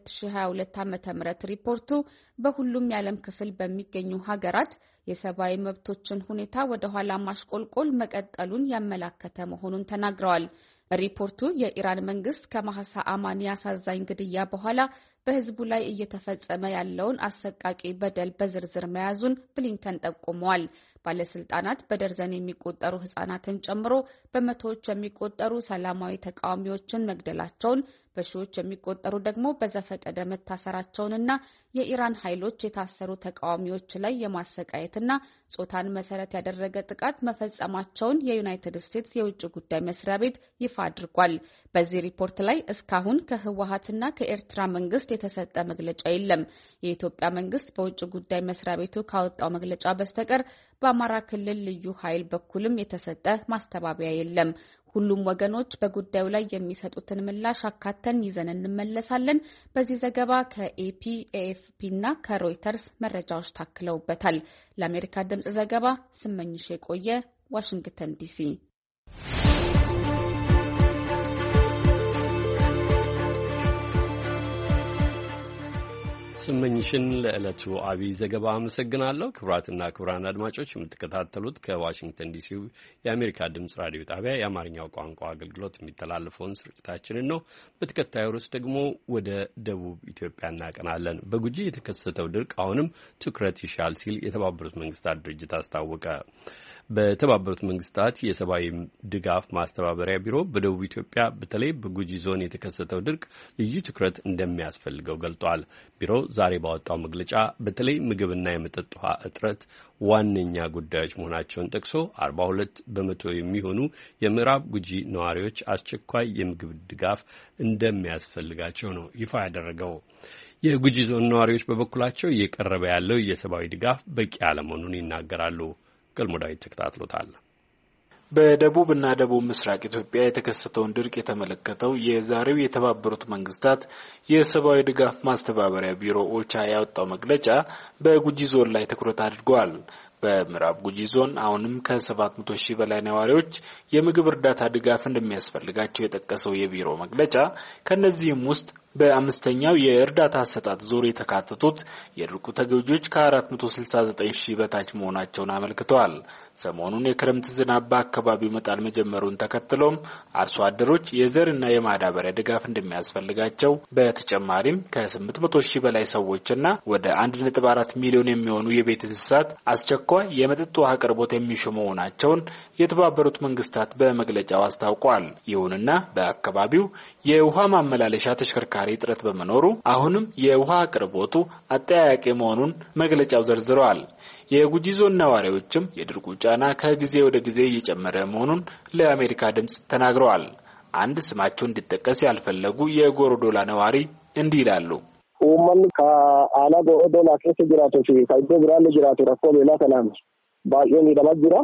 የ2022 ዓመተ ምህረት ሪፖርቱ በሁሉም የዓለም ክፍል በሚገኙ ሀገራት የሰብአዊ መብቶችን ሁኔታ ወደ ኋላ ማሽቆልቆል መቀጠሉን ያመላከተ መሆኑን ተናግረዋል። ሪፖርቱ የኢራን መንግስት ከማህሳ አማኒ አሳዛኝ ግድያ በኋላ በህዝቡ ላይ እየተፈጸመ ያለውን አሰቃቂ በደል በዝርዝር መያዙን ብሊንከን ጠቁመዋል። ባለስልጣናት በደርዘን የሚቆጠሩ ህጻናትን ጨምሮ በመቶዎች የሚቆጠሩ ሰላማዊ ተቃዋሚዎችን መግደላቸውን፣ በሺዎች የሚቆጠሩ ደግሞ በዘፈቀደ መታሰራቸውንና የኢራን ኃይሎች የታሰሩ ተቃዋሚዎች ላይ የማሰቃየትና ጾታን መሰረት ያደረገ ጥቃት መፈጸማቸውን የዩናይትድ ስቴትስ የውጭ ጉዳይ መስሪያ ቤት ይፋ አድርጓል። በዚህ ሪፖርት ላይ እስካሁን ከህወሓትና ከኤርትራ መንግስት የተሰጠ መግለጫ የለም። የኢትዮጵያ መንግስት በውጭ ጉዳይ መስሪያ ቤቱ ካወጣው መግለጫ በስተቀር በአማራ ክልል ልዩ ኃይል በኩልም የተሰጠ ማስተባበያ የለም። ሁሉም ወገኖች በጉዳዩ ላይ የሚሰጡትን ምላሽ አካተን ይዘን እንመለሳለን። በዚህ ዘገባ ከኤፒ፣ ኤኤፍፒ እና ከሮይተርስ መረጃዎች ታክለውበታል። ለአሜሪካ ድምጽ ዘገባ ስመኝሽ የቆየ ዋሽንግተን ዲሲ። ስመኝሽን ለዕለቱ አብይ ዘገባ አመሰግናለሁ። ክቡራትና ክቡራን አድማጮች የምትከታተሉት ከዋሽንግተን ዲሲው የአሜሪካ ድምጽ ራዲዮ ጣቢያ የአማርኛው ቋንቋ አገልግሎት የሚተላለፈውን ስርጭታችንን ነው። በተከታዩ ርዕስ ደግሞ ወደ ደቡብ ኢትዮጵያ እናቀናለን። በጉጂ የተከሰተው ድርቅ አሁንም ትኩረት ይሻል ሲል የተባበሩት መንግስታት ድርጅት አስታወቀ። በተባበሩት መንግስታት የሰብአዊ ድጋፍ ማስተባበሪያ ቢሮ በደቡብ ኢትዮጵያ በተለይ በጉጂ ዞን የተከሰተው ድርቅ ልዩ ትኩረት እንደሚያስፈልገው ገልጧል። ቢሮው ዛሬ ባወጣው መግለጫ በተለይ ምግብና የመጠጥ ውሃ እጥረት ዋነኛ ጉዳዮች መሆናቸውን ጠቅሶ አርባ ሁለት በመቶ የሚሆኑ የምዕራብ ጉጂ ነዋሪዎች አስቸኳይ የምግብ ድጋፍ እንደሚያስፈልጋቸው ነው ይፋ ያደረገው። የጉጂ ዞን ነዋሪዎች በበኩላቸው እየቀረበ ያለው የሰብአዊ ድጋፍ በቂ አለመሆኑን ይናገራሉ። ገልሞዳዊ ተከታትሎታል። በደቡብና ደቡብ ምስራቅ ኢትዮጵያ የተከሰተውን ድርቅ የተመለከተው የዛሬው የተባበሩት መንግስታት የሰብአዊ ድጋፍ ማስተባበሪያ ቢሮ ኦቻ ያወጣው መግለጫ በጉጂ ዞን ላይ ትኩረት አድርጓል። በምዕራብ ጉጂ ዞን አሁንም ከሰባት መቶ ሺህ በላይ ነዋሪዎች የምግብ እርዳታ ድጋፍ እንደሚያስፈልጋቸው የጠቀሰው የቢሮ መግለጫ ከነዚህም ውስጥ በአምስተኛው የእርዳታ አሰጣጥ ዙር የተካተቱት የድርቁ ተጎጂዎች ከአራት መቶ ስልሳ ዘጠኝ ሺህ በታች መሆናቸውን አመልክተዋል። ሰሞኑን የክረምት ዝናብ በአካባቢው መጣል መጀመሩን ተከትሎም አርሶ አደሮች የዘርና የማዳበሪያ ድጋፍ እንደሚያስፈልጋቸው፣ በተጨማሪም ከስምንት መቶ ሺህ በላይ ሰዎችና ወደ አንድ ነጥብ አራት ሚሊዮን የሚሆኑ የቤት እንስሳት አስቸኳይ የመጠጥ ውሃ አቅርቦት የሚሹ መሆናቸውን የተባበሩት መንግስታት በመግለጫው አስታውቋል። ይሁንና በአካባቢው የውሃ ማመላለሻ ተሽከርካሪ ጥረት በመኖሩ አሁንም የውሃ አቅርቦቱ አጠያያቂ መሆኑን መግለጫው ዘርዝረዋል። የጉጂ ዞን ነዋሪዎችም የድርቁ ጫና ከጊዜ ወደ ጊዜ እየጨመረ መሆኑን ለአሜሪካ ድምጽ ተናግረዋል። አንድ ስማቸው እንዲጠቀስ ያልፈለጉ የጎሮዶላ ነዋሪ እንዲህ ይላሉ። ኡመን ከአላ ጎሮዶላ ከሰ ጅራቶ ሲ ካይዶ ብራለ ጅራቶ ረኮ ሌላ ሰላም ባየን ይደማጅራ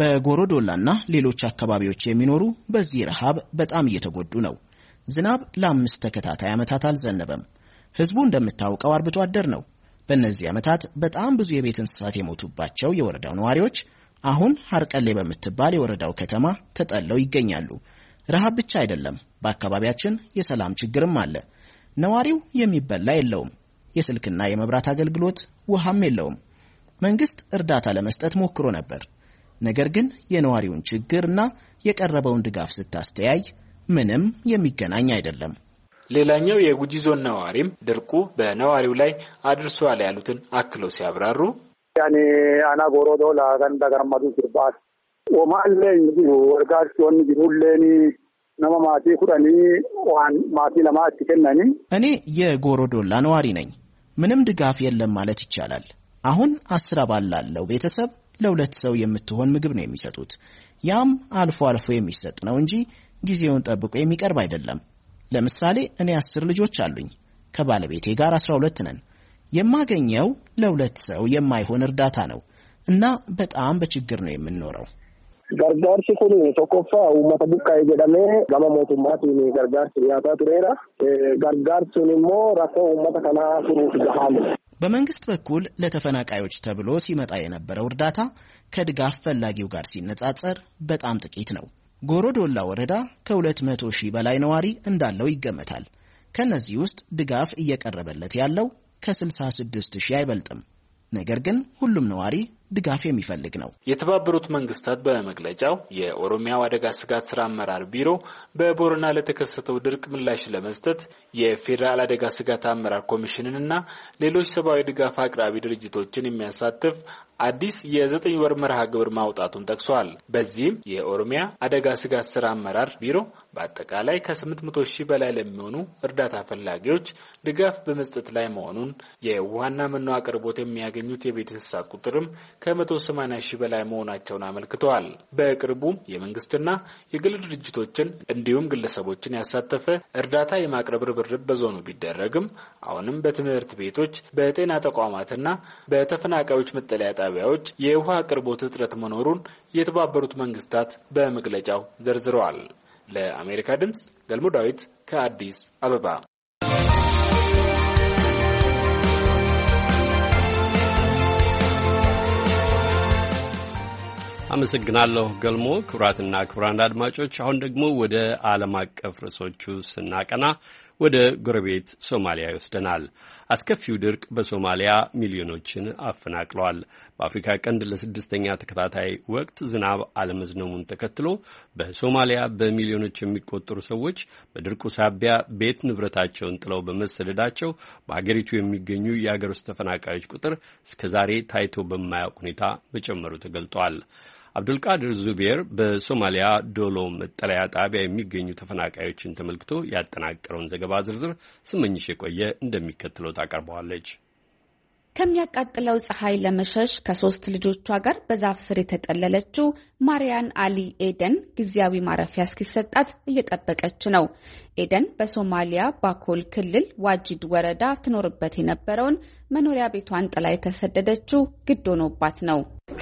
በጎሮዶላና ሌሎች አካባቢዎች የሚኖሩ በዚህ ረሃብ በጣም እየተጎዱ ነው። ዝናብ ለአምስት ተከታታይ ዓመታት አልዘነበም። ህዝቡ እንደምታውቀው አርብቶ አደር ነው። በእነዚህ ዓመታት በጣም ብዙ የቤት እንስሳት የሞቱባቸው የወረዳው ነዋሪዎች አሁን ሀርቀሌ በምትባል የወረዳው ከተማ ተጠልለው ይገኛሉ። ረሃብ ብቻ አይደለም፣ በአካባቢያችን የሰላም ችግርም አለ። ነዋሪው የሚበላ የለውም። የስልክና የመብራት አገልግሎት፣ ውሃም የለውም። መንግስት እርዳታ ለመስጠት ሞክሮ ነበር። ነገር ግን የነዋሪውን ችግርና የቀረበውን ድጋፍ ስታስተያይ ምንም የሚገናኝ አይደለም። ሌላኛው የጉጂ ዞን ነዋሪም ድርቁ በነዋሪው ላይ አድርሷል ያሉትን አክለው ሲያብራሩ ያኔ አና ጎሮዶላ ገንዳ ገርማዱ ሲባል ወማለኝ ወርጋቸውን ይሁለኒ ነማማቲ ኩዳኒ ዋን ማቲ ለማት ከነኒ እኔ የጎሮዶላ ነዋሪ ነኝ። ምንም ድጋፍ የለም ማለት ይቻላል። አሁን አስር አባል ላለው ቤተሰብ ለሁለት ሰው የምትሆን ምግብ ነው የሚሰጡት። ያም አልፎ አልፎ የሚሰጥ ነው እንጂ ጊዜውን ጠብቆ የሚቀርብ አይደለም። ለምሳሌ እኔ አስር ልጆች አሉኝ። ከባለቤቴ ጋር አስራ ሁለት ነን። የማገኘው ለሁለት ሰው የማይሆን እርዳታ ነው እና በጣም በችግር ነው የምንኖረው። gargaarsi kun tokkoffaa uummata buqqa'ee jedhamee gama mootummaatiin gargaarsi dhiyaataa tureera. gargaarsuun immoo rakkoo uummata kanaa furuuf gahaame. በመንግስት በኩል ለተፈናቃዮች ተብሎ ሲመጣ የነበረው እርዳታ ከድጋፍ ፈላጊው ጋር ሲነጻጸር በጣም ጥቂት ነው። ጎሮዶላ ወረዳ ከሁለት መቶ ሺህ በላይ ነዋሪ እንዳለው ይገመታል። ከነዚህ ውስጥ ድጋፍ እየቀረበለት ያለው ከስልሳ ስድስት ሺህ አይበልጥም። ነገር ግን ሁሉም ነዋሪ ድጋፍ የሚፈልግ ነው። የተባበሩት መንግስታት በመግለጫው የኦሮሚያ አደጋ ስጋት ስራ አመራር ቢሮ በቦረና ለተከሰተው ድርቅ ምላሽ ለመስጠት የፌደራል አደጋ ስጋት አመራር ኮሚሽንንና ሌሎች ሰብአዊ ድጋፍ አቅራቢ ድርጅቶችን የሚያሳትፍ አዲስ የዘጠኝ ወር መርሃ ግብር ማውጣቱን ጠቅሷል። በዚህም የኦሮሚያ አደጋ ስጋት ስራ አመራር ቢሮ በአጠቃላይ ከስምንት መቶ ሺህ በላይ ለሚሆኑ እርዳታ ፈላጊዎች ድጋፍ በመስጠት ላይ መሆኑን፣ የውሃና መኖ አቅርቦት የሚያገኙት የቤት እንስሳት ቁጥርም ከመቶ ሰማንያ ሺህ በላይ መሆናቸውን አመልክተዋል። በቅርቡም የመንግስትና የግል ድርጅቶችን እንዲሁም ግለሰቦችን ያሳተፈ እርዳታ የማቅረብ ርብርብ በዞኑ ቢደረግም አሁንም በትምህርት ቤቶች፣ በጤና ተቋማትና በተፈናቃዮች መጠለያ ጣቢያዎች የውሃ አቅርቦት እጥረት መኖሩን የተባበሩት መንግስታት በመግለጫው ዘርዝረዋል። ለአሜሪካ ድምጽ ገልሞ ዳዊት ከአዲስ አበባ። አመሰግናለሁ ገልሞ። ክቡራትና ክቡራን አድማጮች አሁን ደግሞ ወደ ዓለም አቀፍ ርዕሶቹ ስናቀና ወደ ጎረቤት ሶማሊያ ይወስደናል። አስከፊው ድርቅ በሶማሊያ ሚሊዮኖችን አፈናቅሏል። በአፍሪካ ቀንድ ለስድስተኛ ተከታታይ ወቅት ዝናብ አለመዝነሙን ተከትሎ በሶማሊያ በሚሊዮኖች የሚቆጠሩ ሰዎች በድርቁ ሳቢያ ቤት ንብረታቸውን ጥለው በመሰደዳቸው በሀገሪቱ የሚገኙ የሀገር ውስጥ ተፈናቃዮች ቁጥር እስከዛሬ ታይቶ በማያውቅ ሁኔታ መጨመሩ ተገልጧል። አብዱልቃድር ዙቤር በሶማሊያ ዶሎ መጠለያ ጣቢያ የሚገኙ ተፈናቃዮችን ተመልክቶ ያጠናቀረውን ዘገባ ዝርዝር ስመኝሽ የቆየ እንደሚከተለው ታቀርበዋለች። ከሚያቃጥለው ፀሐይ ለመሸሽ ከሶስት ልጆቿ ጋር በዛፍ ስር የተጠለለችው ማሪያን አሊ ኤደን ጊዜያዊ ማረፊያ እስኪሰጣት እየጠበቀች ነው። ኤደን በሶማሊያ ባኮል ክልል ዋጂድ ወረዳ ትኖርበት የነበረውን መኖሪያ ቤቷን ጥላ የተሰደደችው ግድ ሆኖባት ነው።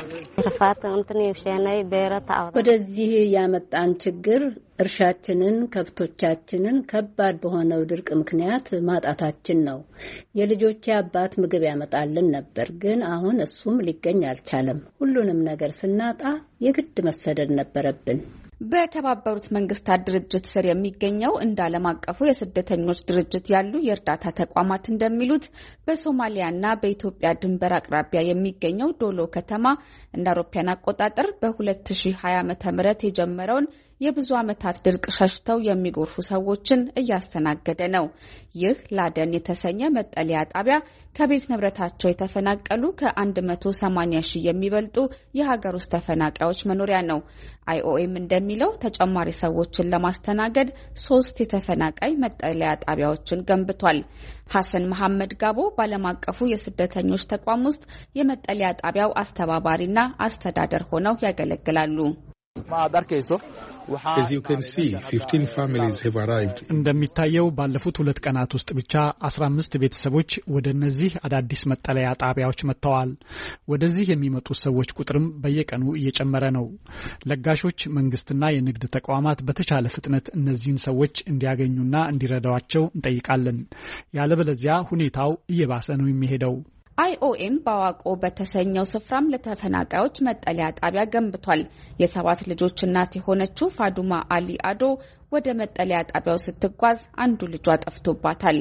ወደዚህ ያመጣን ችግር እርሻችንን፣ ከብቶቻችንን ከባድ በሆነው ድርቅ ምክንያት ማጣታችን ነው። የልጆቼ አባት ምግብ ያመጣልን ነበር፣ ግን አሁን እሱም ሊገኝ አልቻለም። ሁሉንም ነገር ስናጣ የግድ መሰደድ ነበረብን። በተባበሩት መንግስታት ድርጅት ስር የሚገኘው እንደ ዓለም አቀፉ የስደተኞች ድርጅት ያሉ የእርዳታ ተቋማት እንደሚሉት በሶማሊያና በኢትዮጵያ ድንበር አቅራቢያ የሚገኘው ዶሎ ከተማ እንደ አውሮፓውያን አቆጣጠር በሁለት ሺህ ሀያ ዓመተ ምህረት የጀመረውን የብዙ ዓመታት ድርቅ ሸሽተው የሚጎርፉ ሰዎችን እያስተናገደ ነው። ይህ ላደን የተሰኘ መጠለያ ጣቢያ ከቤት ንብረታቸው የተፈናቀሉ ከአንድ መቶ ሰማንያ ሺህ የሚበልጡ የሀገር ውስጥ ተፈናቃዮች መኖሪያ ነው። አይኦኤም እንደሚለው ተጨማሪ ሰዎችን ለማስተናገድ ሶስት የተፈናቃይ መጠለያ ጣቢያዎችን ገንብቷል። ሐሰን መሐመድ ጋቦ በዓለም አቀፉ የስደተኞች ተቋም ውስጥ የመጠለያ ጣቢያው አስተባባሪና አስተዳደር ሆነው ያገለግላሉ። As you can see, fifteen families have arrived. እንደሚታየው ባለፉት ሁለት ቀናት ውስጥ ብቻ አስራ አምስት ቤተሰቦች ወደ እነዚህ አዳዲስ መጠለያ ጣቢያዎች መጥተዋል። ወደዚህ የሚመጡት ሰዎች ቁጥርም በየቀኑ እየጨመረ ነው። ለጋሾች፣ መንግስትና የንግድ ተቋማት በተቻለ ፍጥነት እነዚህን ሰዎች እንዲያገኙና እንዲረዷቸው እንጠይቃለን። ያለበለዚያ ሁኔታው እየባሰ ነው የሚሄደው። አይኦኤም ባዋቆ በተሰኘው ስፍራም ለተፈናቃዮች መጠለያ ጣቢያ ገንብቷል። የሰባት ልጆች እናት የሆነችው ፋዱማ አሊ አዶ ወደ መጠለያ ጣቢያው ስትጓዝ አንዱ ልጇ ጠፍቶባታል።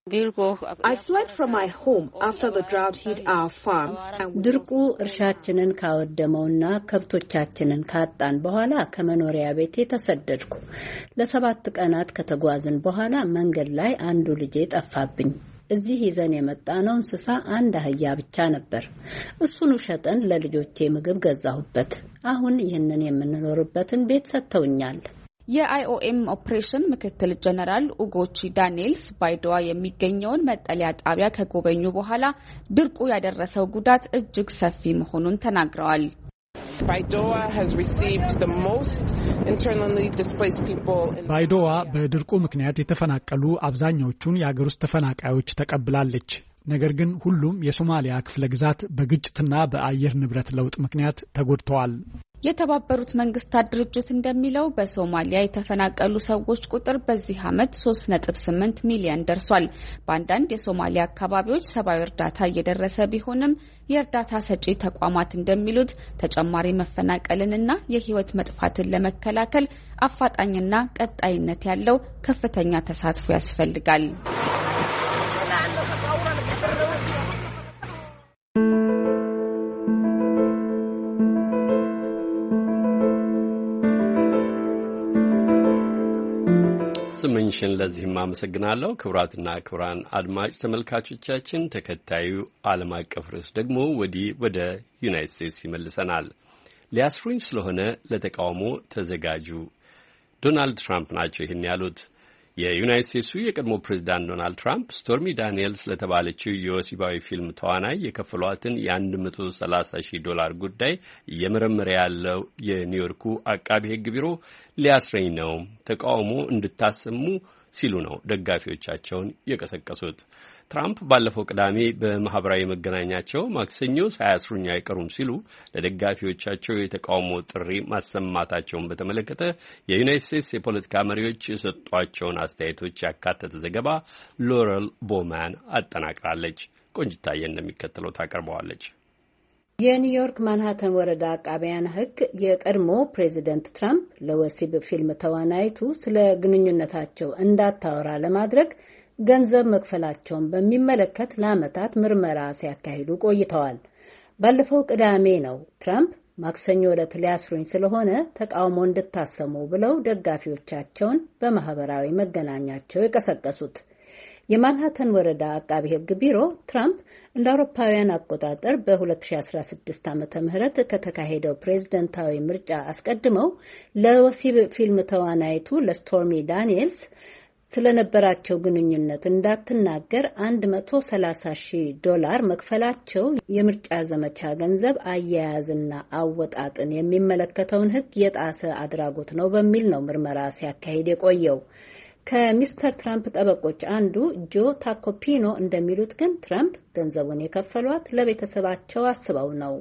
ድርቁ እርሻችንን ካወደመውና ከብቶቻችንን ካጣን በኋላ ከመኖሪያ ቤቴ ተሰደድኩ። ለሰባት ቀናት ከተጓዝን በኋላ መንገድ ላይ አንዱ ልጄ ጠፋብኝ። እዚህ ይዘን የመጣነው እንስሳ አንድ አህያ ብቻ ነበር። እሱን ሸጠን ለልጆቼ ምግብ ገዛሁበት። አሁን ይህንን የምንኖርበትን ቤት ሰጥተውኛል። የአይኦኤም ኦፕሬሽን ምክትል ጀነራል ኡጎቺ ዳንኤልስ ባይዶዋ የሚገኘውን መጠለያ ጣቢያ ከጎበኙ በኋላ ድርቁ ያደረሰው ጉዳት እጅግ ሰፊ መሆኑን ተናግረዋል። ባይዶዋ በድርቁ ምክንያት የተፈናቀሉ አብዛኛዎቹን የአገር ውስጥ ተፈናቃዮች ተቀብላለች። ነገር ግን ሁሉም የሶማሊያ ክፍለ ግዛት በግጭትና በአየር ንብረት ለውጥ ምክንያት ተጎድተዋል። የተባበሩት መንግስታት ድርጅት እንደሚለው በሶማሊያ የተፈናቀሉ ሰዎች ቁጥር በዚህ ዓመት ሶስት ነጥብ ስምንት ሚሊዮን ደርሷል። በአንዳንድ የሶማሊያ አካባቢዎች ሰብአዊ እርዳታ እየደረሰ ቢሆንም የእርዳታ ሰጪ ተቋማት እንደሚሉት ተጨማሪ መፈናቀልንና የህይወት መጥፋትን ለመከላከል አፋጣኝና ቀጣይነት ያለው ከፍተኛ ተሳትፎ ያስፈልጋል። ስምኝሽን ለዚህም አመሰግናለሁ። ክቡራትና ክቡራን አድማጭ ተመልካቾቻችን ተከታዩ ዓለም አቀፍ ርዕስ ደግሞ ወዲህ ወደ ዩናይትድ ስቴትስ ይመልሰናል። ሊያስሩኝ ስለሆነ ለተቃውሞ ተዘጋጁ። ዶናልድ ትራምፕ ናቸው ይህን ያሉት። የዩናይትድ ስቴትሱ የቀድሞ ፕሬዚዳንት ዶናልድ ትራምፕ ስቶርሚ ዳንኤልስ ለተባለችው የወሲባዊ ፊልም ተዋናይ የከፈሏትን የአንድ መቶ ሰላሳ ሺህ ዶላር ጉዳይ እየመረመረ ያለው የኒውዮርኩ አቃቢ ሕግ ቢሮ ሊያስረኝ ነው፣ ተቃውሞ እንድታሰሙ ሲሉ ነው ደጋፊዎቻቸውን የቀሰቀሱት። ትራምፕ ባለፈው ቅዳሜ በማህበራዊ መገናኛቸው ማክሰኞ ሳያስሩኝ አይቀሩም ሲሉ ለደጋፊዎቻቸው የተቃውሞ ጥሪ ማሰማታቸውን በተመለከተ የዩናይትድ ስቴትስ የፖለቲካ መሪዎች የሰጧቸውን አስተያየቶች ያካተተ ዘገባ ሎረል ቦማን አጠናቅራለች። ቆንጅታየ እንደሚከተለው ታቀርበዋለች። የኒውዮርክ ማንሃተን ወረዳ አቃቢያን ሕግ የቀድሞ ፕሬዚደንት ትራምፕ ለወሲብ ፊልም ተዋናይቱ ስለ ግንኙነታቸው እንዳታወራ ለማድረግ ገንዘብ መክፈላቸውን በሚመለከት ለዓመታት ምርመራ ሲያካሂዱ ቆይተዋል። ባለፈው ቅዳሜ ነው ትራምፕ ማክሰኞ ዕለት ሊያስሩኝ ስለሆነ ተቃውሞ እንድታሰሙ ብለው ደጋፊዎቻቸውን በማህበራዊ መገናኛቸው የቀሰቀሱት። የማንሃተን ወረዳ አቃቢ ሕግ ቢሮ ትራምፕ እንደ አውሮፓውያን አቆጣጠር በ2016 ዓመተ ምህረት ከተካሄደው ፕሬዝደንታዊ ምርጫ አስቀድመው ለወሲብ ፊልም ተዋናይቱ ለስቶርሚ ዳንኤልስ ስለነበራቸው ግንኙነት እንዳትናገር አንድ መቶ ሰላሳ ሺህ ዶላር መክፈላቸው የምርጫ ዘመቻ ገንዘብ አያያዝና አወጣጥን የሚመለከተውን ሕግ የጣሰ አድራጎት ነው በሚል ነው ምርመራ ሲያካሂድ የቆየው። ከሚስተር ትራምፕ ጠበቆች አንዱ ጆ ታኮፒኖ እንደሚሉት ግን ትራምፕ ገንዘቡን የከፈሏት ለቤተሰባቸው አስበው ነው።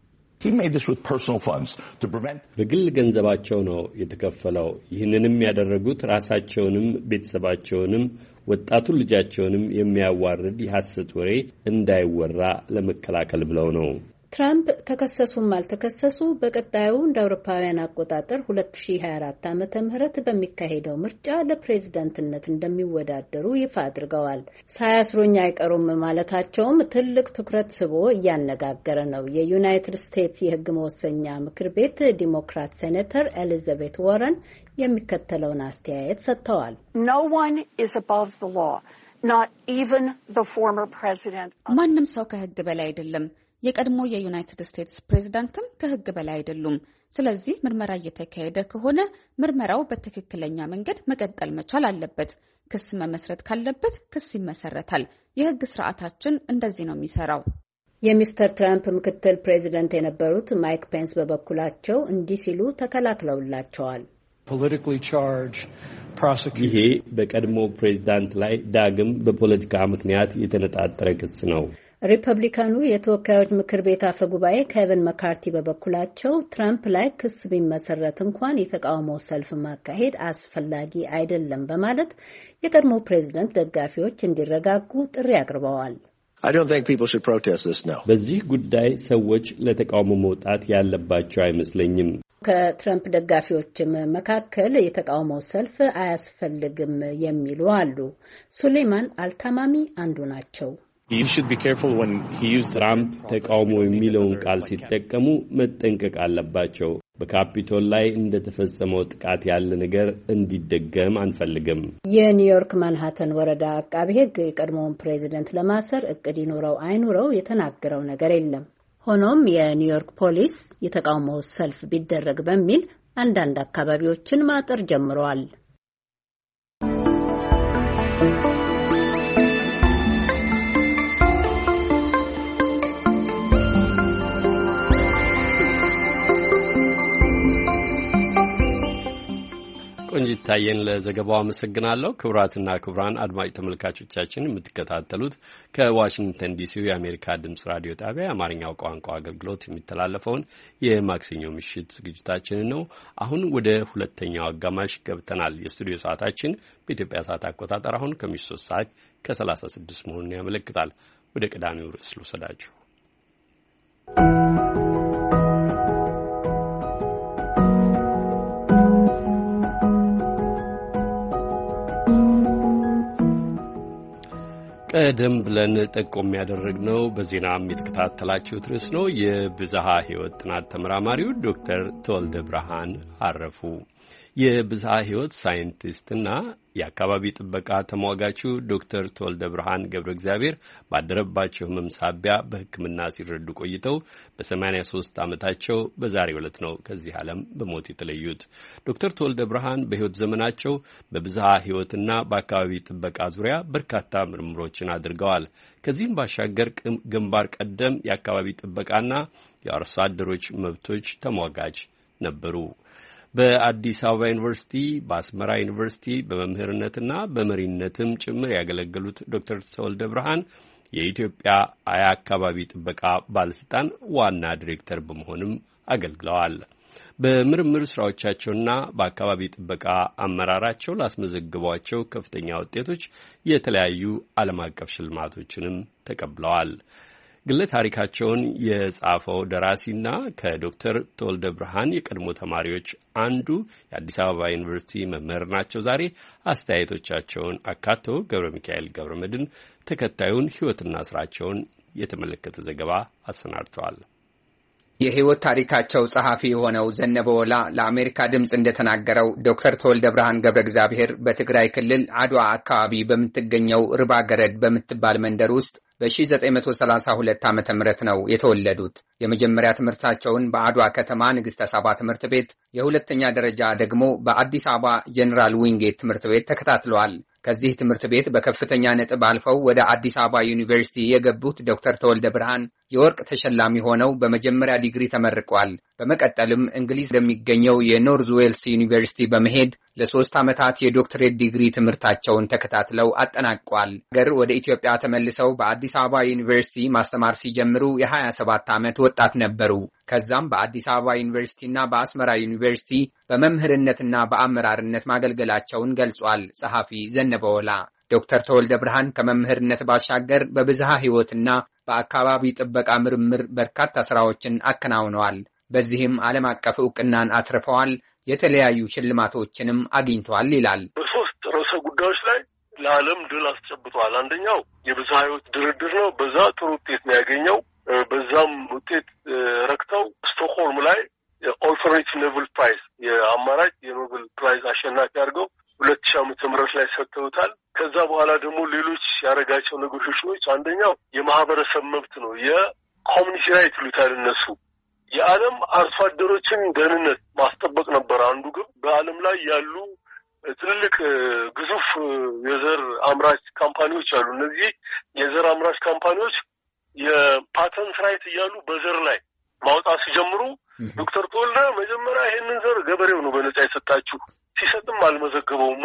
በግል ገንዘባቸው ነው የተከፈለው። ይህንንም ያደረጉት ራሳቸውንም ቤተሰባቸውንም ወጣቱን ልጃቸውንም የሚያዋርድ የሐሰት ወሬ እንዳይወራ ለመከላከል ብለው ነው። ትራምፕ ተከሰሱም አልተከሰሱ በቀጣዩ እንደ አውሮፓውያን አቆጣጠር ሁለት ሺህ ሀያ አራት ዓመተ ምህረት በሚካሄደው ምርጫ ለፕሬዝዳንትነት እንደሚወዳደሩ ይፋ አድርገዋል። ሳያስሩኝ አይቀሩም ማለታቸውም ትልቅ ትኩረት ስቦ እያነጋገረ ነው። የዩናይትድ ስቴትስ የሕግ መወሰኛ ምክር ቤት ዲሞክራት ሴኔተር ኤሊዛቤት ዋረን የሚከተለውን አስተያየት ሰጥተዋል። ማንም ሰው ከሕግ በላይ አይደለም። የቀድሞ የዩናይትድ ስቴትስ ፕሬዝዳንትም ከሕግ በላይ አይደሉም። ስለዚህ ምርመራ እየተካሄደ ከሆነ ምርመራው በትክክለኛ መንገድ መቀጠል መቻል አለበት። ክስ መመስረት ካለበት ክስ ይመሰረታል። የሕግ ስርዓታችን እንደዚህ ነው የሚሰራው። የሚስተር ትራምፕ ምክትል ፕሬዝዳንት የነበሩት ማይክ ፔንስ በበኩላቸው እንዲህ ሲሉ ተከላክለውላቸዋል። politically charged prosecution. ይሄ በቀድሞ ፕሬዝዳንት ላይ ዳግም በፖለቲካ ምክንያት የተነጣጠረ ክስ ነው። ሪፐብሊካኑ የተወካዮች ምክር ቤት አፈ ጉባኤ ኬቪን መካርቲ በበኩላቸው ትራምፕ ላይ ክስ ቢመሰረት እንኳን የተቃውሞ ሰልፍ ማካሄድ አስፈላጊ አይደለም በማለት የቀድሞ ፕሬዝዳንት ደጋፊዎች እንዲረጋጉ ጥሪ አቅርበዋል። I don't think people should protest this now. በዚህ ጉዳይ ሰዎች ለተቃውሞ መውጣት ያለባቸው አይመስለኝም። ከትራምፕ ደጋፊዎችም መካከል የተቃውሞ ሰልፍ አያስፈልግም የሚሉ አሉ። ሱሌማን አልታማሚ አንዱ ናቸው። You should be careful when he used ትራምፕ ተቃውሞ የሚለውን ቃል ሲጠቀሙ መጠንቀቅ አለባቸው። በካፒቶል ላይ እንደተፈጸመው ጥቃት ያለ ነገር እንዲደገም አንፈልግም። የኒውዮርክ ማንሃተን ወረዳ አቃቤ ሕግ የቀድሞውን ፕሬዝዳንት ለማሰር እቅድ ይኖረው አይኖረው የተናገረው ነገር የለም። ሆኖም የኒውዮርክ ፖሊስ የተቃውሞ ሰልፍ ቢደረግ በሚል አንዳንድ አካባቢዎችን ማጠር ጀምረዋል። ቆንጂት ታየን ለዘገባው አመሰግናለሁ። ክቡራትና ክቡራን አድማጭ ተመልካቾቻችን የምትከታተሉት ከዋሽንግተን ዲሲው የአሜሪካ ድምጽ ራዲዮ ጣቢያ የአማርኛው ቋንቋ አገልግሎት የሚተላለፈውን የማክሰኞ ምሽት ዝግጅታችንን ነው። አሁን ወደ ሁለተኛው አጋማሽ ገብተናል። የስቱዲዮ ሰዓታችን በኢትዮጵያ ሰዓት አቆጣጠር አሁን ከምሽቱ ሶስት ሰዓት ከሰላሳ ስድስት መሆኑን ያመለክታል። ወደ ቀዳሚው ርዕስ ልውሰዳችሁ። ቀደም ብለን ጠቆም ያደረግነው በዜናም የተከታተላችሁት ርዕስ ነው። የብዝሃ ሕይወት ጥናት ተመራማሪው ዶክተር ተወልደ ብርሃን አረፉ። የብዝሃ ሕይወት ሳይንቲስትና የአካባቢ ጥበቃ ተሟጋቹ ዶክተር ተወልደ ብርሃን ገብረ እግዚአብሔር ባደረባቸው ሕመም ሳቢያ በሕክምና ሲረዱ ቆይተው በሰማንያ ሶስት ዓመታቸው በዛሬው ዕለት ነው ከዚህ ዓለም በሞት የተለዩት። ዶክተር ተወልደ ብርሃን በሕይወት ዘመናቸው በብዝሃ ሕይወትና በአካባቢ ጥበቃ ዙሪያ በርካታ ምርምሮችን አድርገዋል። ከዚህም ባሻገር ግንባር ቀደም የአካባቢ ጥበቃና የአርሶ አደሮች መብቶች ተሟጋች ነበሩ። በአዲስ አበባ ዩኒቨርሲቲ፣ በአስመራ ዩኒቨርሲቲ በመምህርነትና በመሪነትም ጭምር ያገለገሉት ዶክተር ተወልደ ብርሃን የኢትዮጵያ የአካባቢ ጥበቃ ባለስልጣን ዋና ዲሬክተር በመሆንም አገልግለዋል። በምርምር ስራዎቻቸውና በአካባቢ ጥበቃ አመራራቸው ላስመዘግቧቸው ከፍተኛ ውጤቶች የተለያዩ ዓለም አቀፍ ሽልማቶችንም ተቀብለዋል። ግለ ታሪካቸውን የጻፈው ደራሲና ከዶክተር ተወልደ ብርሃን የቀድሞ ተማሪዎች አንዱ የአዲስ አበባ ዩኒቨርሲቲ መምህር ናቸው። ዛሬ አስተያየቶቻቸውን አካተው ገብረ ሚካኤል ገብረ መድን ተከታዩን ሕይወትና ስራቸውን የተመለከተ ዘገባ አሰናድተዋል። የሕይወት ታሪካቸው ጸሐፊ የሆነው ዘነበ ወላ ለአሜሪካ ድምጽ እንደተናገረው ዶክተር ተወልደ ብርሃን ገብረ እግዚአብሔር በትግራይ ክልል አድዋ አካባቢ በምትገኘው ርባ ገረድ በምትባል መንደር ውስጥ በ1932 ዓመተ ምህረት ነው የተወለዱት። የመጀመሪያ ትምህርታቸውን በአድዋ ከተማ ንግስተ ሳባ ትምህርት ቤት፣ የሁለተኛ ደረጃ ደግሞ በአዲስ አበባ ጀነራል ዊንጌት ትምህርት ቤት ተከታትለዋል። ከዚህ ትምህርት ቤት በከፍተኛ ነጥብ አልፈው ወደ አዲስ አበባ ዩኒቨርሲቲ የገቡት ዶክተር ተወልደ ብርሃን የወርቅ ተሸላሚ ሆነው በመጀመሪያ ዲግሪ ተመርቀዋል። በመቀጠልም እንግሊዝ ወደሚገኘው የኖርዝ ዌልስ ዩኒቨርሲቲ በመሄድ ለሶስት ዓመታት የዶክትሬት ዲግሪ ትምህርታቸውን ተከታትለው አጠናቀዋል። ሀገር ወደ ኢትዮጵያ ተመልሰው በአዲስ አበባ ዩኒቨርሲቲ ማስተማር ሲጀምሩ የሀያ ሰባት ዓመት ወጣት ነበሩ። ከዛም በአዲስ አበባ ዩኒቨርሲቲና በአስመራ ዩኒቨርሲቲ በመምህርነትና በአመራርነት ማገልገላቸውን ገልጿል። ጸሐፊ ዘነበ ወላ ዶክተር ተወልደ ብርሃን ከመምህርነት ባሻገር በብዝሃ ሕይወትና በአካባቢ ጥበቃ ምርምር በርካታ ስራዎችን አከናውነዋል። በዚህም ዓለም አቀፍ ዕውቅናን አትርፈዋል። የተለያዩ ሽልማቶችንም አግኝተዋል ይላል። በሶስት ርዕሰ ጉዳዮች ላይ ለዓለም ድል አስጨብጧል። አንደኛው የብዝሃ ሕይወት ድርድር ነው። በዛ ጥሩ ውጤት ነው ያገኘው። በዛም ውጤት ረክተው ስቶክሆልም ላይ የኦልተርኔቲቭ ኖቤል ፕራይዝ የአማራጭ የኖቤል ፕራይዝ አሸናፊ አድርገው ሁለት ሺህ ዓመተ ምህረት ላይ ሰጥተውታል። ከዛ በኋላ ደግሞ ሌሎች ያደረጋቸው ኔጎሽዬሽኖች አንደኛው የማህበረሰብ መብት ነው። የኮሚኒቲ ራይት ይሉታል እነሱ። የዓለም አርሶ አደሮችን ደህንነት ማስጠበቅ ነበር አንዱ ግብ። በዓለም ላይ ያሉ ትልልቅ ግዙፍ የዘር አምራች ካምፓኒዎች አሉ። እነዚህ የዘር አምራች ካምፓኒዎች የፓተንት ራይት እያሉ በዘር ላይ ማውጣት ሲጀምሩ ዶክተር ተወልደ መጀመሪያ ይሄንን ዘር ገበሬው ነው በነጻ የሰጣችሁ፣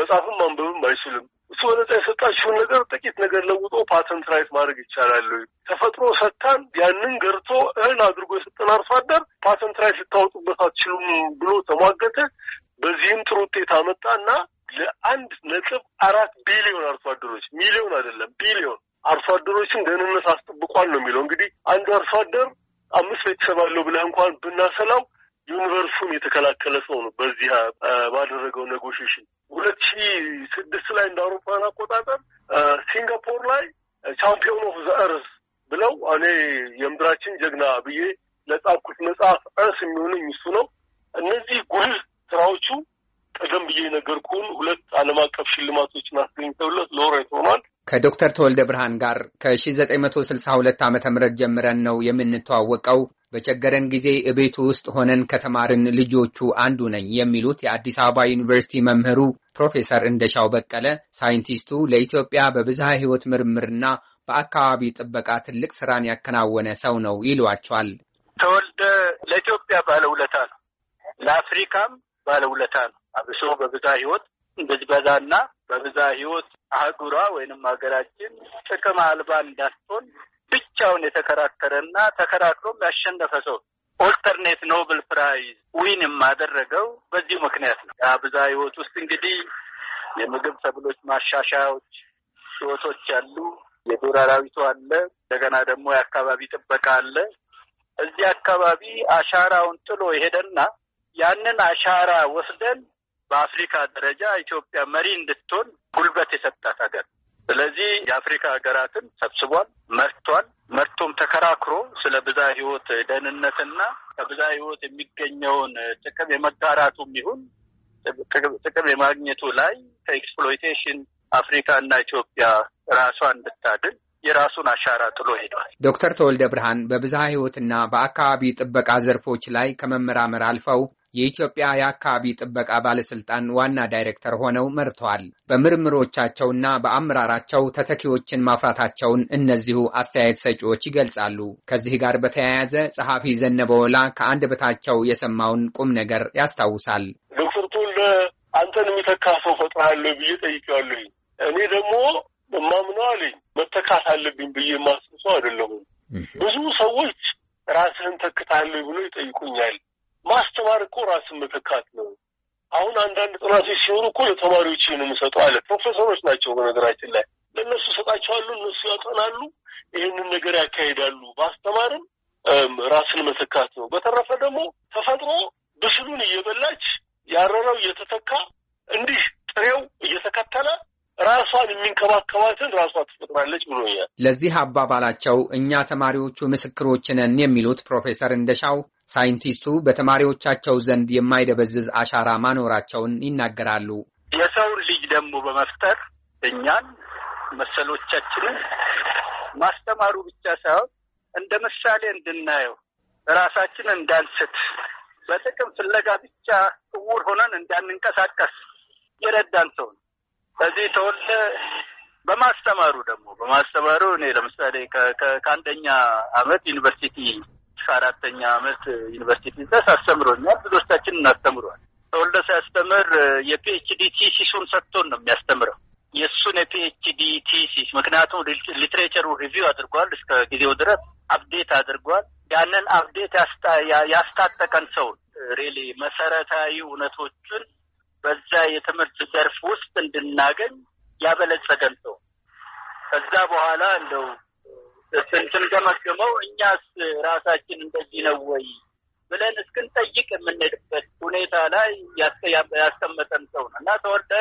መጻፍም ማንበብም አይችልም። እሱ በነጻ የሰጣችውን ነገር ጥቂት ነገር ለውጦ ፓተንት ራይት ማድረግ ይቻላል። ተፈጥሮ ሰጥታን ያንን ገርቶ እህል አድርጎ የሰጠን አርሶ አደር ፓተንት ራይት ልታወጡበት አትችሉም ብሎ ተሟገተ። በዚህም ጥሩ ውጤት አመጣና ለአንድ ነጥብ አራት ቢሊዮን አርሶ አደሮች ሚሊዮን አይደለም ቢሊዮን አርሶ አደሮችን ደህንነት አስጠብቋል ነው የሚለው። እንግዲህ አንድ አርሶ አደር አምስት ቤተሰብ አለው ብለህ እንኳን ብናሰላው ዩኒቨርሱን የተከላከለ ሰው ነው። በዚህ ባደረገው ኔጎሽዬሽን ሁለት ሺህ ስድስት ላይ እንደ አውሮፓውያን አቆጣጠር ሲንጋፖር ላይ ቻምፒዮን ኦፍ ዘ እርዝ ብለው እኔ የምድራችን ጀግና ብዬ ለጻፍኩት መጽሐፍ እርስ የሚሆነኝ እሱ ነው። እነዚህ ጉልህ ስራዎቹ ቀደም ብዬ ነገርኩን ሁለት ዓለም አቀፍ ሽልማቶችን አስገኝተውለት ሎሬት ሆኗል። ከዶክተር ተወልደ ብርሃን ጋር ከ1962 ዓመተ ምህረት ጀምረን ነው የምንተዋወቀው። በቸገረን ጊዜ እቤቱ ውስጥ ሆነን ከተማርን ልጆቹ አንዱ ነኝ የሚሉት የአዲስ አበባ ዩኒቨርሲቲ መምህሩ ፕሮፌሰር እንደሻው በቀለ ሳይንቲስቱ ለኢትዮጵያ በብዝሃ ሕይወት ምርምርና በአካባቢ ጥበቃ ትልቅ ስራን ያከናወነ ሰው ነው ይሏቸዋል። ተወልደ ለኢትዮጵያ ባለውለታ ነው፣ ለአፍሪካም ባለውለታ ነው። አብሶ በብዝሃ ሕይወት እንደዚህ በዛና በብዝሃ ሕይወት አህጉሯ ወይንም ሀገራችን ጥቅም አልባ እንዳትሆን ብቻውን የተከራከረና ተከራክሮም ያሸነፈ ሰው ኦልተርኔት ኖብል ፕራይዝ ዊን የማደረገው በዚህ ምክንያት ነው። በብዝሃ ሕይወት ውስጥ እንግዲህ የምግብ ሰብሎች ማሻሻያዎች ሕይወቶች አሉ፣ የዱር አራዊቱ አለ፣ እንደገና ደግሞ የአካባቢ ጥበቃ አለ። እዚህ አካባቢ አሻራውን ጥሎ የሄደና ያንን አሻራ ወስደን በአፍሪካ ደረጃ ኢትዮጵያ መሪ እንድትሆን ጉልበት የሰጣት ሀገር። ስለዚህ የአፍሪካ ሀገራትን ሰብስቧል፣ መርቷል። መርቶም ተከራክሮ ስለ ብዝሃ ሕይወት ደህንነትና ከብዝሃ ሕይወት የሚገኘውን ጥቅም የመጋራቱም ይሁን ጥቅም የማግኘቱ ላይ ከኤክስፕሎይቴሽን አፍሪካና ኢትዮጵያ ራሷን እንድታድን የራሱን አሻራ ጥሎ ሄዷል። ዶክተር ተወልደ ብርሃን በብዝሃ ሕይወትና በአካባቢ ጥበቃ ዘርፎች ላይ ከመመራመር አልፈው የኢትዮጵያ የአካባቢ ጥበቃ ባለስልጣን ዋና ዳይሬክተር ሆነው መርተዋል። በምርምሮቻቸውና በአመራራቸው ተተኪዎችን ማፍራታቸውን እነዚሁ አስተያየት ሰጪዎች ይገልጻሉ። ከዚህ ጋር በተያያዘ ጸሐፊ ዘነበ ወላ ከአንድ በታቸው የሰማውን ቁም ነገር ያስታውሳል። ዶክተር ተወልደ አንተን የሚተካ ሰው ፈጥረሃለሁ ብዬ ጠይቄዋለሁ። እኔ ደግሞ ማምነው አለኝ መተካት አለብኝ ብዬ የማስብ ሰው አይደለሁም። ብዙ ሰዎች ራስህን ተክታለሁ ብሎ ይጠይቁኛል። ማስተማር እኮ ራስን መተካት ነው። አሁን አንዳንድ ጥናቶች ሲሆኑ እኮ ለተማሪዎች ነው የምሰጠው አለ። ፕሮፌሰሮች ናቸው በነገራችን ላይ ለነሱ ሰጣቸዋለሁ፣ እነሱ ያጠናሉ፣ ይህንን ነገር ያካሂዳሉ። ማስተማርም ራስን መተካት ነው። በተረፈ ደግሞ ተፈጥሮ ብስሉን እየበላች ያረረው እየተተካ እንዲህ ጥሬው እየተከተለ ራሷን የሚንከባከባትን ራሷ ትፈጥራለች ብሎኛል። ለዚህ አባባላቸው እኛ ተማሪዎቹ ምስክሮች ነን የሚሉት ፕሮፌሰር እንደሻው ሳይንቲስቱ በተማሪዎቻቸው ዘንድ የማይደበዝዝ አሻራ ማኖራቸውን ይናገራሉ። የሰውን ልጅ ደግሞ በመፍጠር እኛን መሰሎቻችንን ማስተማሩ ብቻ ሳይሆን እንደ ምሳሌ እንድናየው ራሳችንን እንዳንስት በጥቅም ፍለጋ ብቻ እውር ሆነን እንዳንንቀሳቀስ የረዳን ሰው ነው። በዚህ ተወልደ በማስተማሩ ደግሞ በማስተማሩ እኔ ለምሳሌ ከአንደኛ አመት ዩኒቨርሲቲ ከአራተኛ አመት ዩኒቨርሲቲ ድረስ አስተምሮኛል። ብዙዎቻችን እናስተምሯል። ተወልደ ሲያስተምር የፒኤችዲ ቲሲሱን ሰጥቶን ነው የሚያስተምረው። የእሱን የፒኤችዲ ቲሲስ ምክንያቱም ሊትሬቸሩ ሪቪው አድርጓል፣ እስከ ጊዜው ድረስ አፕዴት አድርጓል። ያንን አፕዴት ያስታጠቀን ሰው ሪሊ መሰረታዊ እውነቶችን በዛ የትምህርት ዘርፍ ውስጥ እንድናገኝ ያበለጸገን ሰው። ከዛ በኋላ እንደው ስንገመገመው እኛስ ራሳችን እንደዚህ ነው ወይ ብለን እስክንጠይቅ የምንሄድበት ሁኔታ ላይ ያስቀመጠን ሰው ነው እና ተወልደ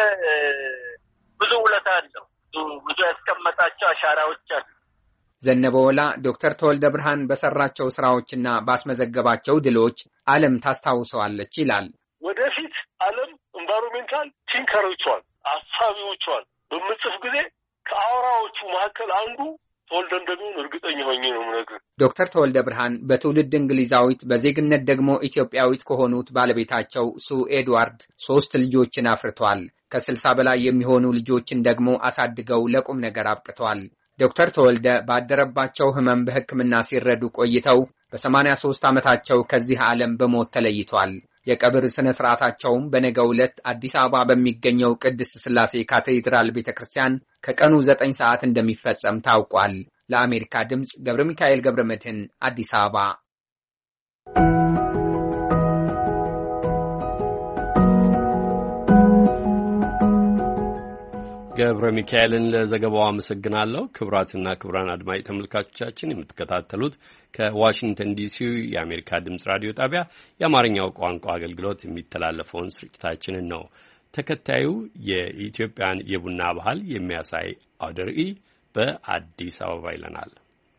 ብዙ ውለታ አለው። ብዙ ያስቀመጣቸው አሻራዎች አሉ። ዘነበ ወላ ዶክተር ተወልደ ብርሃን በሰራቸው ስራዎችና ባስመዘገባቸው ድሎች ዓለም ታስታውሰዋለች ይላል። ወደፊት ዓለም ኢንቫይሮንሜንታል ቲንከሮቿን አሳቢዎቿን በምጽፍ ጊዜ ከአውራዎቹ መካከል አንዱ ተወልደ እንደሚሆን እርግጠኛ ሆኜ ነው የምነግርህ። ዶክተር ተወልደ ብርሃን በትውልድ እንግሊዛዊት በዜግነት ደግሞ ኢትዮጵያዊት ከሆኑት ባለቤታቸው ሱ ኤድዋርድ ሶስት ልጆችን አፍርተዋል። ከስልሳ በላይ የሚሆኑ ልጆችን ደግሞ አሳድገው ለቁም ነገር አብቅተዋል። ዶክተር ተወልደ ባደረባቸው ህመም በሕክምና ሲረዱ ቆይተው በሰማንያ ሦስት ዓመታቸው ከዚህ ዓለም በሞት ተለይቷል። የቀብር ስነ ስርዓታቸውም በነገው ዕለት አዲስ አበባ በሚገኘው ቅድስት ሥላሴ ካቴድራል ቤተክርስቲያን ከቀኑ ዘጠኝ ሰዓት እንደሚፈጸም ታውቋል። ለአሜሪካ ድምጽ ገብረ ሚካኤል ገብረ መድህን አዲስ አበባ። ገብረ ሚካኤልን ለዘገባው አመሰግናለሁ። ክቡራትና ክቡራን አድማጭ ተመልካቾቻችን የምትከታተሉት ከዋሽንግተን ዲሲ የአሜሪካ ድምጽ ራዲዮ ጣቢያ የአማርኛው ቋንቋ አገልግሎት የሚተላለፈውን ስርጭታችንን ነው። ተከታዩ የኢትዮጵያን የቡና ባህል የሚያሳይ አውደ ርዕይ በአዲስ አበባ ይለናል።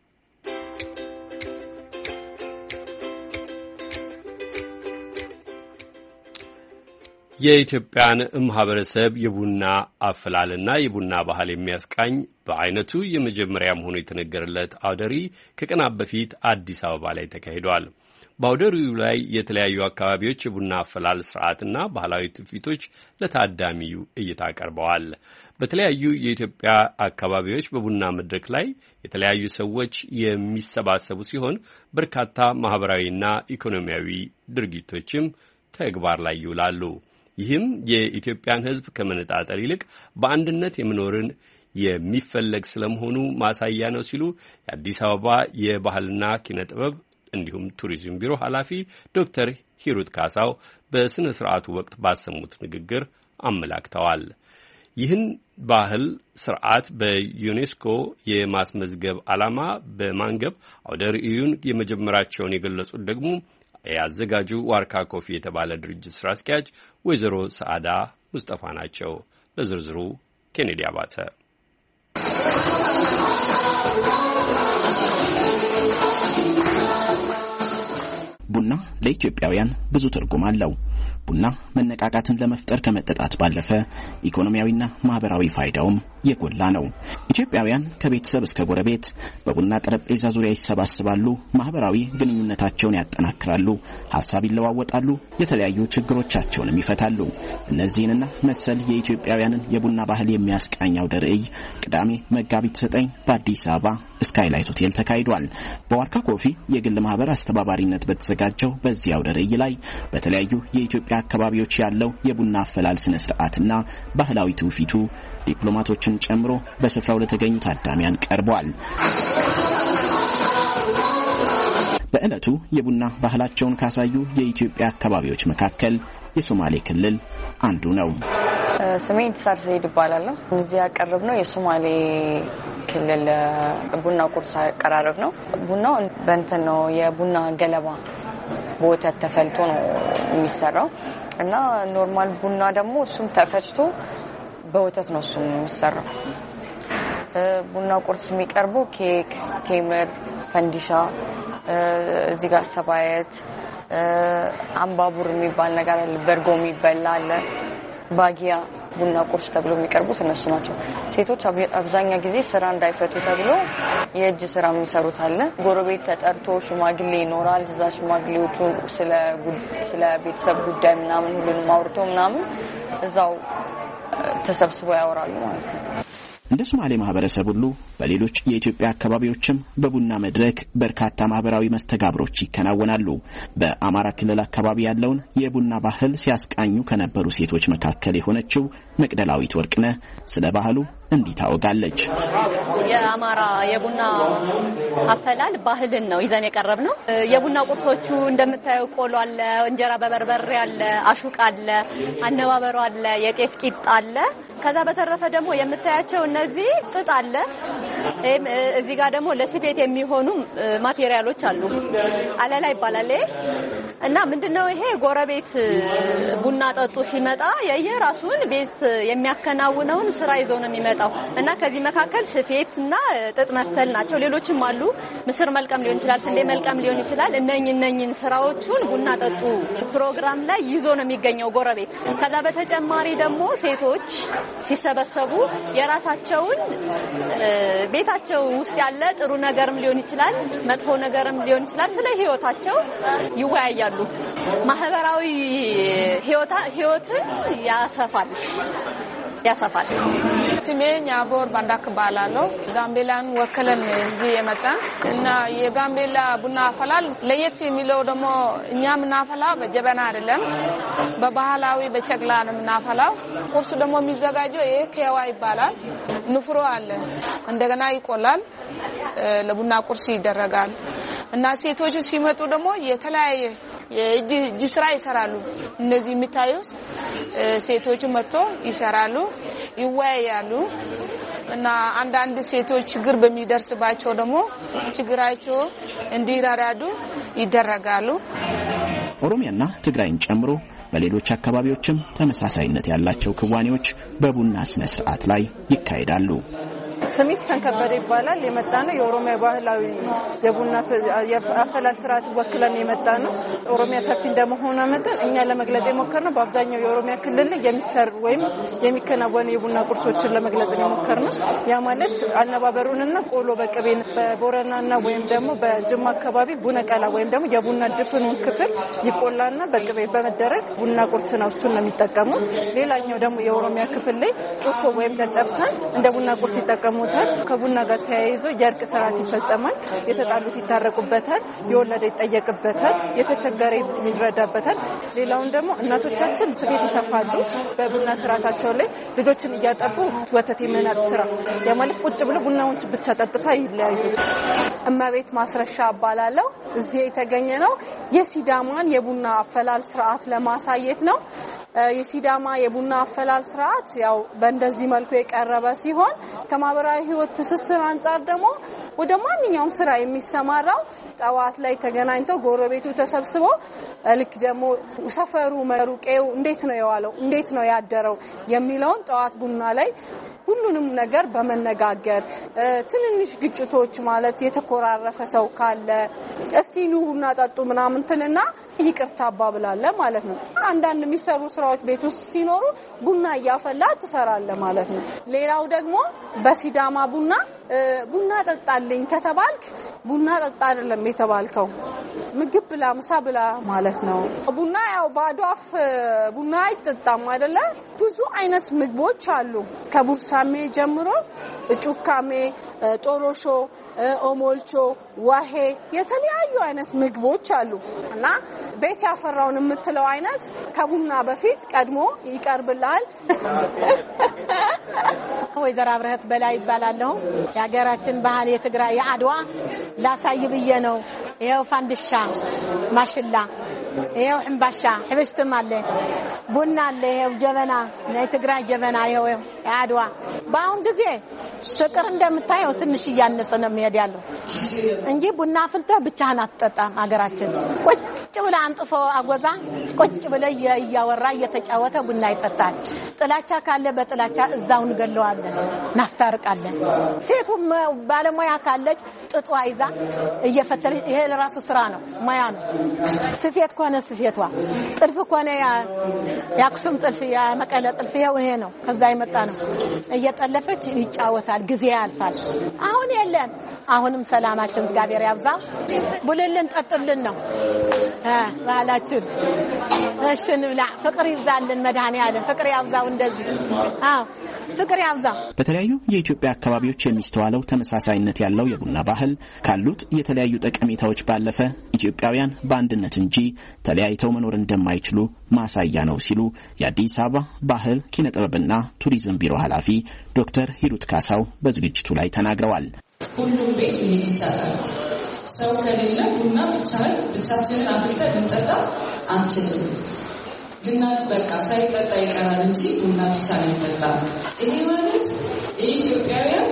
የኢትዮጵያን ማህበረሰብ የቡና አፈላልና የቡና ባህል የሚያስቃኝ በአይነቱ የመጀመሪያ መሆኑ የተነገረለት አውደ ርዕይ ከቀናት በፊት አዲስ አበባ ላይ ተካሂዷል። በአውደ ርዕዩ ላይ የተለያዩ አካባቢዎች የቡና አፈላል ስርዓትና ባህላዊ ትውፊቶች ለታዳሚው እይታ ቀርበዋል። በተለያዩ የኢትዮጵያ አካባቢዎች በቡና መድረክ ላይ የተለያዩ ሰዎች የሚሰባሰቡ ሲሆን በርካታ ማህበራዊና ኢኮኖሚያዊ ድርጊቶችም ተግባር ላይ ይውላሉ። ይህም የኢትዮጵያን ሕዝብ ከመነጣጠል ይልቅ በአንድነት የመኖርን የሚፈለግ ስለመሆኑ ማሳያ ነው ሲሉ የአዲስ አበባ የባህልና ኪነ ጥበብ እንዲሁም ቱሪዝም ቢሮ ኃላፊ ዶክተር ሂሩት ካሳው በስነ ስርዓቱ ወቅት ባሰሙት ንግግር አመላክተዋል። ይህን ባህል ስርዓት በዩኔስኮ የማስመዝገብ ዓላማ በማንገብ አውደ ርዕዩን የመጀመራቸውን የገለጹት ደግሞ ያዘጋጁ ዋርካ ኮፊ የተባለ ድርጅት ስራ አስኪያጅ ወይዘሮ ሰዓዳ ሙስጠፋ ናቸው። ለዝርዝሩ ኬኔዲ አባተ። ቡና ለኢትዮጵያውያን ብዙ ትርጉም አለው። ቡና መነቃቃትን ለመፍጠር ከመጠጣት ባለፈ ኢኮኖሚያዊና ማህበራዊ ፋይዳውም የጎላ ነው። ኢትዮጵያውያን ከቤተሰብ እስከ ጎረቤት በቡና ጠረጴዛ ዙሪያ ይሰባሰባሉ፣ ማህበራዊ ግንኙነታቸውን ያጠናክራሉ፣ ሐሳብ ይለዋወጣሉ፣ የተለያዩ ችግሮቻቸውንም ይፈታሉ። እነዚህንና መሰል የኢትዮጵያውያንን የቡና ባህል የሚያስቃኝ አውደ ርዕይ ቅዳሜ መጋቢት ዘጠኝ በአዲስ አበባ ስካይላይት ሆቴል ተካሂዷል። በዋርካ ኮፊ የግል ማህበር አስተባባሪነት በተዘጋጀው በዚህ አውደ ርዕይ ላይ በተለያዩ የኢትዮጵያ አካባቢዎች ያለው የቡና አፈላል ስነ ስርዓትና ባህላዊ ትውፊቱ ዲፕሎማቶችን ጨምሮ በስፍራው ለተገኙ ታዳሚያን ቀርቧል። በእለቱ የቡና ባህላቸውን ካሳዩ የኢትዮጵያ አካባቢዎች መካከል የሶማሌ ክልል አንዱ ነው። ስሜ ኢንትሳር ሰይድ ይባላል። እዚህ ያቀርብ ነው የሶማሌ ክልል ቡና ቁርስ አቀራረብ ነው። ቡናው በእንትን ነው የቡና ገለባ በወተት ተፈልቶ ነው የሚሰራው እና ኖርማል ቡና ደግሞ እሱም ተፈጭቶ በወተት ነው እሱም የሚሰራው። ቡና ቁርስ የሚቀርበው ኬክ፣ ቴምር፣ ፈንዲሻ፣ እዚህ ጋር ሰባየት፣ አምባቡር የሚባል ነገር አለ፣ በርጎ የሚበላ አለ፣ ባጊያ ቡና ቁርስ ተብሎ የሚቀርቡት እነሱ ናቸው። ሴቶች አብዛኛው ጊዜ ስራ እንዳይፈቱ ተብሎ የእጅ ስራ የሚሰሩት አለ። ጎረቤት ተጠርቶ ሽማግሌ ይኖራል። እዛ ሽማግሌዎቹ ስለ ስለ ቤተሰብ ጉዳይ ምናምን ሁሉንም አውርቶ ምናምን እዛው ተሰብስበው ያወራሉ ማለት ነው። እንደ ሶማሌ ማህበረሰብ ሁሉ በሌሎች የኢትዮጵያ አካባቢዎችም በቡና መድረክ በርካታ ማህበራዊ መስተጋብሮች ይከናወናሉ። በአማራ ክልል አካባቢ ያለውን የቡና ባህል ሲያስቃኙ ከነበሩ ሴቶች መካከል የሆነችው መቅደላዊት ወርቅነህ ስለ ባህሉ እንዲህ ታወጋለች። የአማራ የቡና አፈላል ባህልን ነው ይዘን የቀረብነው። የቡና ቁርሶቹ እንደምታየው ቆሎ አለ፣ እንጀራ በበርበሬ አለ፣ አሹቅ አለ፣ አነባበሮ አለ፣ የጤፍ ቂጣ አለ። ከዛ በተረፈ ደግሞ የምታያቸው እነዚህ ጥጥ አለ። እዚህ ጋር ደግሞ ለስፌት የሚሆኑ ማቴሪያሎች አሉ። አለላ ይባላል እና ምንድነው ይሄ ጎረቤት ቡና ጠጡ ሲመጣ የየራሱን ቤት የሚያከናውነውን ስራ ይዞ ነው የሚመጣው እና ከዚህ መካከል ስፌትና ጥጥ መፍተል ናቸው። ሌሎችም አሉ። ምስር መልቀም ሊሆን ይችላል፣ ስንዴ መልቀም ሊሆን ይችላል። እነኝ እነኝን ስራዎቹን ቡና ጠጡ ፕሮግራም ላይ ይዞ ነው የሚገኘው ጎረቤት። ከዛ በተጨማሪ ደግሞ ሴቶች ሲሰበሰቡ የራሳቸውን ቤታቸው ውስጥ ያለ ጥሩ ነገርም ሊሆን ይችላል፣ መጥፎ ነገርም ሊሆን ይችላል፣ ስለ ህይወታቸው ይወያያሉ። ማህበራዊ ህይወታ ህይወትን ያሰፋል። ያሰፋል። ስሜ ኛቦር ባንዳክ ባላለው ጋምቤላን ወከለን እዚህ የመጣ እና የጋምቤላ ቡና አፈላል ለየት የሚለው ደግሞ እኛ ምናፈላው በጀበና አይደለም፣ በባህላዊ በቸግላ ነው ምናፈላው። ቁርሱ ደግሞ የሚዘጋጀው ይሄ ከዋ ይባላል። ንፍሮ አለ፣ እንደገና ይቆላል፣ ለቡና ቁርስ ይደረጋል። እና ሴቶቹ ሲመጡ ደግሞ የተለያየ የእጅ እጅ ስራ ይሰራሉ። እነዚህ የሚታዩት ሴቶቹ መጥቶ ይሰራሉ፣ ይወያያሉ። እና አንዳንድ ሴቶች ችግር በሚደርስባቸው ደግሞ ችግራቸው እንዲራራዱ ይደረጋሉ። ኦሮሚያና ትግራይን ጨምሮ በሌሎች አካባቢዎችም ተመሳሳይነት ያላቸው ክዋኔዎች በቡና ስነ ስርዓት ላይ ይካሄዳሉ። ስሚስ ተንከበደ ይባላል። የመጣነው የኦሮሚያ ባህላዊ የቡና አፈላል ስርዓት ወክለን የመጣነው ኦሮሚያ ሰፊ እንደመሆኑ መጠን እኛ ለመግለጽ የሞከርነው በአብዛኛው የኦሮሚያ ክልል ላይ የሚሰሩ ወይም የሚከናወኑ የቡና ቁርሶችን ለመግለጽ የሞከርነው። ያ ማለት አነባበሩንና ቆሎ በቅቤ በቦረናና ወይም ደግሞ በጅማ አካባቢ ቡነቀላ ወይም ደግሞ የቡና ድፍኑን ክፍል ይቆላና በቅቤ በመደረግ ቡና ቁርስ ነው እሱን ነው የሚጠቀሙት። ሌላኛው ደግሞ የኦሮሚያ ክፍል ላይ ጩኮ ወይም ጨጨብሳን እንደ ቡና ቁርስ ይጠቀሙታል። ከቡና ጋር ተያይዞ የእርቅ ስርዓት ይፈጸማል። የተጣሉት ይታረቁበታል፣ የወለደ ይጠየቅበታል፣ የተቸገረ ይረዳበታል። ሌላውን ደግሞ እናቶቻችን ስፌት ይሰፋሉ። በቡና ስርዓታቸው ላይ ልጆችን እያጠቡ ወተት የመናጥ ስራ ያ ማለት ቁጭ ብሎ ቡናውን ብቻ ጠጥታ ይለያዩ። እመቤት ማስረሻ አባላለሁ። እዚህ የተገኘ ነው የሲዳማን የቡና አፈላል ስርዓት ለማሳየት ነው። የሲዳማ የቡና አፈላል ስርዓት ያው በእንደዚህ መልኩ የቀረበ ሲሆን ከማህበራዊ ህይወት ትስስር አንፃር ደግሞ ወደ ማንኛውም ስራ የሚሰማራው ጠዋት ላይ ተገናኝተው ጎረቤቱ ተሰብስቦ ልክ ደግሞ ሰፈሩ መሩቄው እንዴት ነው የዋለው እንዴት ነው ያደረው የሚለውን ጠዋት ቡና ላይ ሁሉንም ነገር በመነጋገር ትንንሽ ግጭቶች ማለት የተኮራረፈ ሰው ካለ እስቲ ኑ ቡና ጠጡ ምናምን ትልና ይቅርታ አባብላለ ማለት ነው። አንዳንድ የሚሰሩ ስራዎች ቤት ውስጥ ሲኖሩ ቡና እያፈላ ትሰራለ ማለት ነው። ሌላው ደግሞ በሲዳማ ቡና ቡና ጠጣልኝ ከተባልክ ቡና ጠጣ አይደለም የተባልከው ምግብ ብላ ምሳ ብላ ማለት ነው። ቡና ያው ባዶ አፍ ቡና አይጠጣም አይደለ? ብዙ አይነት ምግቦች አሉ። ከቡርሳሜ ጀምሮ ጩካሜ፣ ጦሮሾ፣ ኦሞልቾ፣ ዋሄ የተለያዩ አይነት ምግቦች አሉ እና ቤት ያፈራውን የምትለው አይነት ከቡና በፊት ቀድሞ ይቀርብላል። ወይዘሮ አብረህት በላይ ይባላለሁ። የሀገራችን ባህል የትግራይ የአድዋ ላሳይ ብዬ ነው። ይሄው ፋንድሻ ማሽላ፣ ይሄው ሕምባሻ ሕብስትም አለ፣ ቡና አለ፣ ይሄው ጀበና የትግራይ ጀበና ይሄው የአድዋ። በአሁን ጊዜ ፍቅር እንደምታየው ትንሽ እያነሰ ነው የሚሄድ ያለው እንጂ ቡና ፍልተህ ብቻህን አትጠጣም። ሀገራችን ቁጭ ብለ አንጥፎ አጎዛ ቁጭ ብለ እያወራ እየተጫወተ ቡና ይጠጣል። ጥላቻ ካለ በጥላቻ እዛው እንገለዋለን፣ እናስታርቃለን። ሴቱም ባለሙያ ካለች ጥጧ ይዛ እየፈተለች ይሄ ለራሱ ስራ ነው፣ ሙያ ነው። ስፌት ከሆነ ስፌቷ፣ ጥልፍ ከሆነ ያክሱም ጥልፍ፣ ያመቀለ ጥልፍ ይሄ ነው፣ ከዛ ይመጣ ነው። እየጠለፈች ይጫወታል፣ ጊዜ ያልፋል። አሁን የለም። አሁንም ሰላማችን እግዚአብሔር ያብዛ። ቡልልን ጠጥልን ነው አ ባህላችን። እሺ እንብላ፣ ፍቅር ይብዛልን መድኃኒዓለም፣ ፍቅር ያብዛው። እንደዚህ አዎ ፍቅር ያብዛው። በተለያዩ የኢትዮጵያ አካባቢዎች የሚስተዋለው ተመሳሳይነት ያለው የቡና ባህል ካሉት የተለያዩ ጠቀሜታዎች ባለፈ ኢትዮጵያውያን በአንድነት እንጂ ተለያይተው መኖር እንደማይችሉ ማሳያ ነው ሲሉ የአዲስ አበባ ባህል ኪነጥበብና ቱሪዝም ቢሮ ኃላፊ ዶክተር ሂሩት ካሳው በዝግጅቱ ላይ ተናግረዋል። ሁሉም ቤት መሄድ ይቻላል። ሰው ከሌለ ቡና ብቻን ብቻችንን አፍልተን ልንጠጣ አንችልም። ቡና በቃ ሳይጠጣ ይቀራል እንጂ ቡና ብቻ ነው ይጠጣ። ይሄ ማለት የኢትዮጵያውያን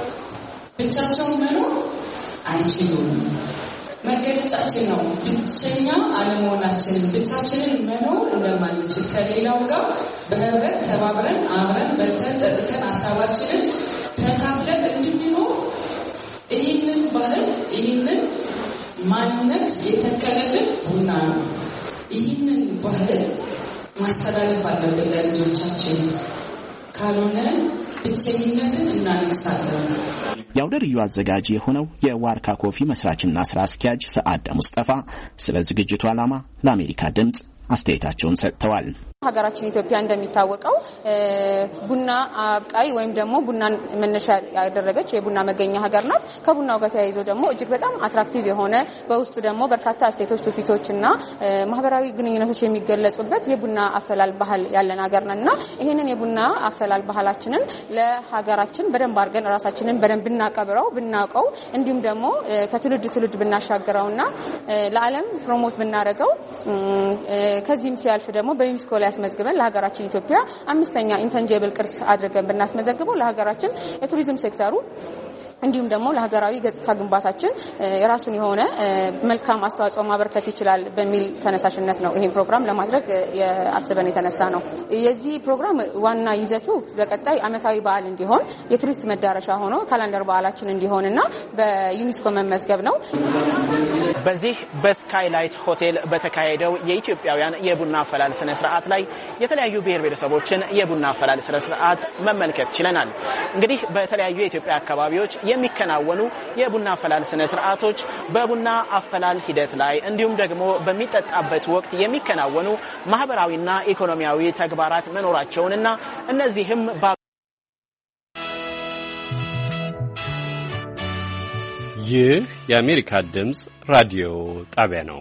ብቻቸውን መኖር አይችሉም። መገለጫችን ነው ብቸኛ አለመሆናችን፣ ብቻችንን መኖር እንደማንችል ከሌላው ጋር በህብረት ተባብረን አብረን በልተን ጠጥተን ሀሳባችንን ተካፍለን እንድንኖር ይህንን ባህል ይህንን ማንነት የተከለልን ቡና ነው። ይህንን ባህል ማስተላለፍ አለብን ለልጆቻችን፣ ካልሆነ ብቸኝነትን እናነግሳለን። የአውደ ርዕዩ አዘጋጅ የሆነው የዋርካ ኮፊ መስራችና ስራ አስኪያጅ ሰዓዳ ሙስጠፋ ስለ ዝግጅቱ ዓላማ ለአሜሪካ ድምጽ አስተያየታቸውን ሰጥተዋል። ሀገራችን ኢትዮጵያ እንደሚታወቀው ቡና አብቃይ ወይም ደግሞ ቡናን መነሻ ያደረገች የቡና መገኛ ሀገር ናት። ከቡናው ጋር ተያይዞ ደግሞ እጅግ በጣም አትራክቲቭ የሆነ በውስጡ ደግሞ በርካታ እሴቶች፣ ትውፊቶችና ማህበራዊ ግንኙነቶች የሚገለጹበት የቡና አፈላል ባህል ያለን ሀገር ነንና ይሄንን የቡና አፈላል ባህላችንን ለሀገራችን በደንብ አድርገን ራሳችንን በደንብ ብናቀብረው ብናውቀው እንዲሁም ደግሞ ከትውልድ ትውልድ ብናሻገረውና ለዓለም ፕሮሞት ብናደርገው ከዚህም ሲያልፍ ደግሞ በዩኔስኮ ላይ ያስመዝግበን ለሀገራችን ኢትዮጵያ አምስተኛ ኢንታንጂብል ቅርስ አድርገን ብናስመዘግበው ለሀገራችን የቱሪዝም ሴክተሩ እንዲሁም ደግሞ ለሀገራዊ ገጽታ ግንባታችን የራሱን የሆነ መልካም አስተዋጽኦ ማበርከት ይችላል በሚል ተነሳሽነት ነው ይሄን ፕሮግራም ለማድረግ ያስበን የተነሳ ነው። የዚህ ፕሮግራም ዋና ይዘቱ በቀጣይ አመታዊ በዓል እንዲሆን የቱሪስት መዳረሻ ሆኖ ካላንደር በዓላችን እንዲሆንና በዩኔስኮ መመዝገብ ነው። በዚህ በስካይላይት ሆቴል በተካሄደው የኢትዮጵያውያን የቡና አፈላል ስነ ስርዓት ላይ የተለያዩ ብሔር ብሔረሰቦችን የቡና አፈላል ስነ ስርዓት መመልከት ችለናል። እንግዲህ በተለያዩ የኢትዮጵያ አካባቢዎች የሚከናወኑ የቡና አፈላል ስነ ስርዓቶች በቡና አፈላል ሂደት ላይ እንዲሁም ደግሞ በሚጠጣበት ወቅት የሚከናወኑ ማህበራዊና ኢኮኖሚያዊ ተግባራት መኖራቸውንና እነዚህም ይህ የአሜሪካ ድምጽ ራዲዮ ጣቢያ ነው።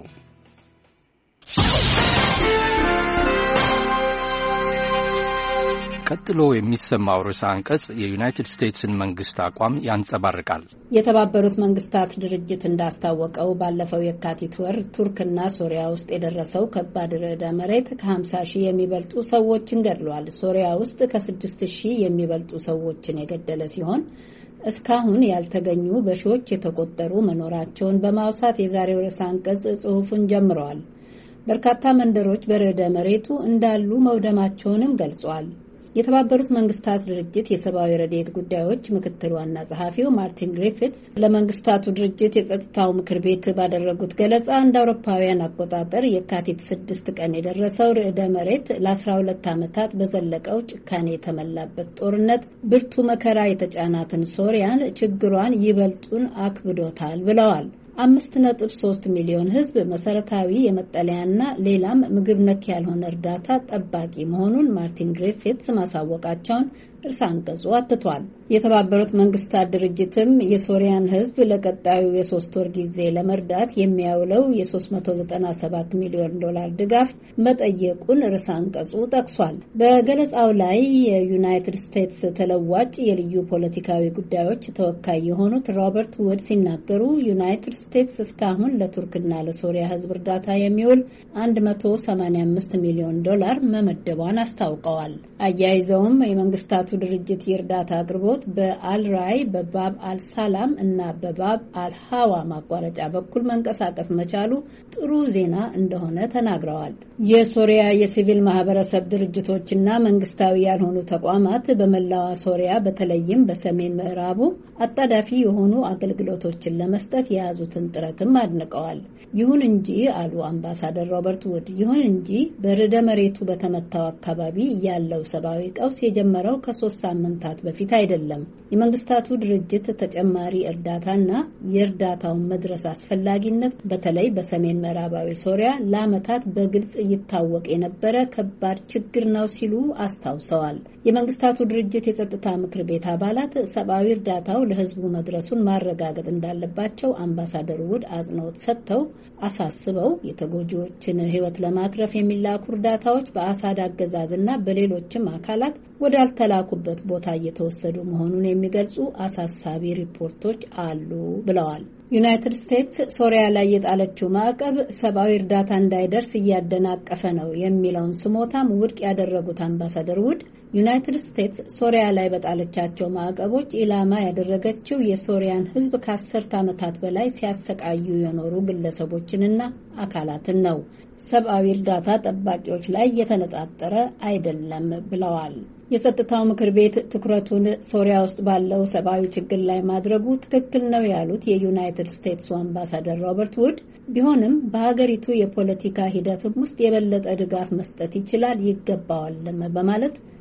ቀጥሎ የሚሰማው ርዕሰ አንቀጽ የዩናይትድ ስቴትስን መንግስት አቋም ያንጸባርቃል። የተባበሩት መንግስታት ድርጅት እንዳስታወቀው ባለፈው የካቲት ወር ቱርክና ሶሪያ ውስጥ የደረሰው ከባድ ርዕደ መሬት ከ50 ሺህ የሚበልጡ ሰዎችን ገድሏል። ሶሪያ ውስጥ ከ6 ሺህ የሚበልጡ ሰዎችን የገደለ ሲሆን እስካሁን ያልተገኙ በሺዎች የተቆጠሩ መኖራቸውን በማውሳት የዛሬው ርዕሰ አንቀጽ ጽሑፉን ጀምረዋል። በርካታ መንደሮች በርዕደ መሬቱ እንዳሉ መውደማቸውንም ገልጿል። የተባበሩት መንግስታት ድርጅት የሰብአዊ ረድኤት ጉዳዮች ምክትል ዋና ጸሐፊው ማርቲን ግሪፊትስ ለመንግስታቱ ድርጅት የጸጥታው ምክር ቤት ባደረጉት ገለጻ እንደ አውሮፓውያን አቆጣጠር የካቲት ስድስት ቀን የደረሰው ርዕደ መሬት ለአስራ ሁለት ዓመታት በዘለቀው ጭካኔ የተመላበት ጦርነት ብርቱ መከራ የተጫናትን ሶሪያን ችግሯን ይበልጡን አክብዶታል ብለዋል። አምስት ነጥብ ሶስት ሚሊዮን ህዝብ መሰረታዊ የመጠለያና ሌላም ምግብ ነክ ያልሆነ እርዳታ ጠባቂ መሆኑን ማርቲን ግሪፊትስ ማሳወቃቸውን እርሳ አንቀጹ አትቷል። የተባበሩት መንግስታት ድርጅትም የሶሪያን ህዝብ ለቀጣዩ የሶስት ወር ጊዜ ለመርዳት የሚያውለው የሶስት መቶ ዘጠና ሰባት ሚሊዮን ዶላር ድጋፍ መጠየቁን እርሳ አንቀጹ ጠቅሷል። በገለጻው ላይ የዩናይትድ ስቴትስ ተለዋጭ የልዩ ፖለቲካዊ ጉዳዮች ተወካይ የሆኑት ሮበርት ውድ ሲናገሩ ዩናይትድ ስቴትስ እስካሁን ለቱርክና ለሶሪያ ህዝብ እርዳታ የሚውል አንድ መቶ ሰማንያ አምስት ሚሊዮን ዶላር መመደቧን አስታውቀዋል። አያይዘውም የመንግስታቱ ድርጅት የእርዳታ አቅርቦት በአልራይ በባብ አልሳላም እና በባብ አልሃዋ ማቋረጫ በኩል መንቀሳቀስ መቻሉ ጥሩ ዜና እንደሆነ ተናግረዋል። የሶሪያ የሲቪል ማህበረሰብ ድርጅቶችና መንግስታዊ ያልሆኑ ተቋማት በመላዋ ሶሪያ በተለይም በሰሜን ምዕራቡ አጣዳፊ የሆኑ አገልግሎቶችን ለመስጠት የያዙትን ጥረትም አድንቀዋል። ይሁን እንጂ አሉ አምባሳደር ሮበርት ውድ፣ ይሁን እንጂ በርዕደ መሬቱ በተመታው አካባቢ ያለው ሰብአዊ ቀውስ የጀመረው ከሶስት ሳምንታት በፊት አይደለም። የመንግስታቱ ድርጅት ተጨማሪ እርዳታና የእርዳታውን መድረስ አስፈላጊነት በተለይ በሰሜን ምዕራባዊ ሶሪያ ለዓመታት በግልጽ ይታወቅ የነበረ ከባድ ችግር ነው ሲሉ አስታውሰዋል። የመንግስታቱ ድርጅት የጸጥታ ምክር ቤት አባላት ሰብአዊ እርዳታው ለህዝቡ መድረሱን ማረጋገጥ እንዳለባቸው አምባሳደር ውድ አጽንኦት ሰጥተው አሳስበው የተጎጂዎችን ህይወት ለማትረፍ የሚላኩ እርዳታዎች በአሳድ አገዛዝና በሌሎችም አካላት ወዳልተላኩበት ቦታ እየተወሰዱ መሆኑን የሚገልጹ አሳሳቢ ሪፖርቶች አሉ ብለዋል። ዩናይትድ ስቴትስ ሶሪያ ላይ የጣለችው ማዕቀብ ሰብአዊ እርዳታ እንዳይደርስ እያደናቀፈ ነው የሚለውን ስሞታም ውድቅ ያደረጉት አምባሳደር ውድ ዩናይትድ ስቴትስ ሶሪያ ላይ በጣለቻቸው ማዕቀቦች ኢላማ ያደረገችው የሶሪያን ህዝብ ከአስርት ዓመታት በላይ ሲያሰቃዩ የኖሩ ግለሰቦችንና አካላትን ነው፣ ሰብአዊ እርዳታ ጠባቂዎች ላይ የተነጣጠረ አይደለም ብለዋል። የጸጥታው ምክር ቤት ትኩረቱን ሶሪያ ውስጥ ባለው ሰብአዊ ችግር ላይ ማድረጉ ትክክል ነው ያሉት የዩናይትድ ስቴትሱ አምባሳደር ሮበርት ውድ፣ ቢሆንም በሀገሪቱ የፖለቲካ ሂደትም ውስጥ የበለጠ ድጋፍ መስጠት ይችላል ይገባዋልም በማለት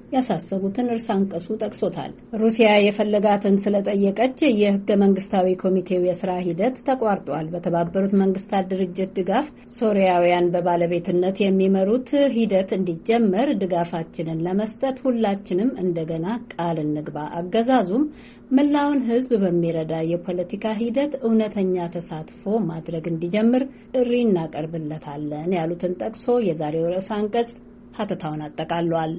ያሳሰቡትን እርስ አንቀጹ ጠቅሶታል። ሩሲያ የፈለጋትን ስለጠየቀች የህገ መንግስታዊ ኮሚቴው የስራ ሂደት ተቋርጧል። በተባበሩት መንግስታት ድርጅት ድጋፍ ሶሪያውያን በባለቤትነት የሚመሩት ሂደት እንዲጀመር ድጋፋችንን ለመስጠት ሁላችንም እንደገና ቃል እንግባ። አገዛዙም መላውን ህዝብ በሚረዳ የፖለቲካ ሂደት እውነተኛ ተሳትፎ ማድረግ እንዲጀምር ጥሪ እናቀርብለታለን ያሉትን ጠቅሶ የዛሬው ርዕሰ አንቀጽ ሀተታውን አጠቃሏል።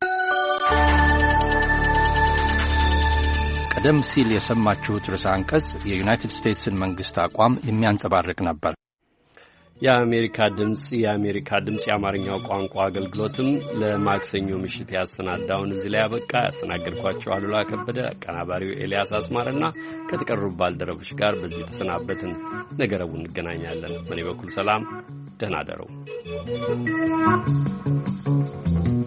ቀደም ሲል የሰማችሁት ርዕሰ አንቀጽ የዩናይትድ ስቴትስን መንግስት አቋም የሚያንጸባርቅ ነበር። የአሜሪካ ድምጽ የአሜሪካ ድምጽ የአማርኛው ቋንቋ አገልግሎትም ለማክሰኞ ምሽት ያሰናዳውን እዚህ ላይ አበቃ። ያስተናገድኳቸው አሉላ ከበደ፣ አቀናባሪው ኤልያስ አስማርና ከተቀሩ ባልደረቦች ጋር በዚህ ተሰናበትን። ነገ ረቡዕ እንገናኛለን። በእኔ በኩል ሰላም፣ ደህና ደሩ።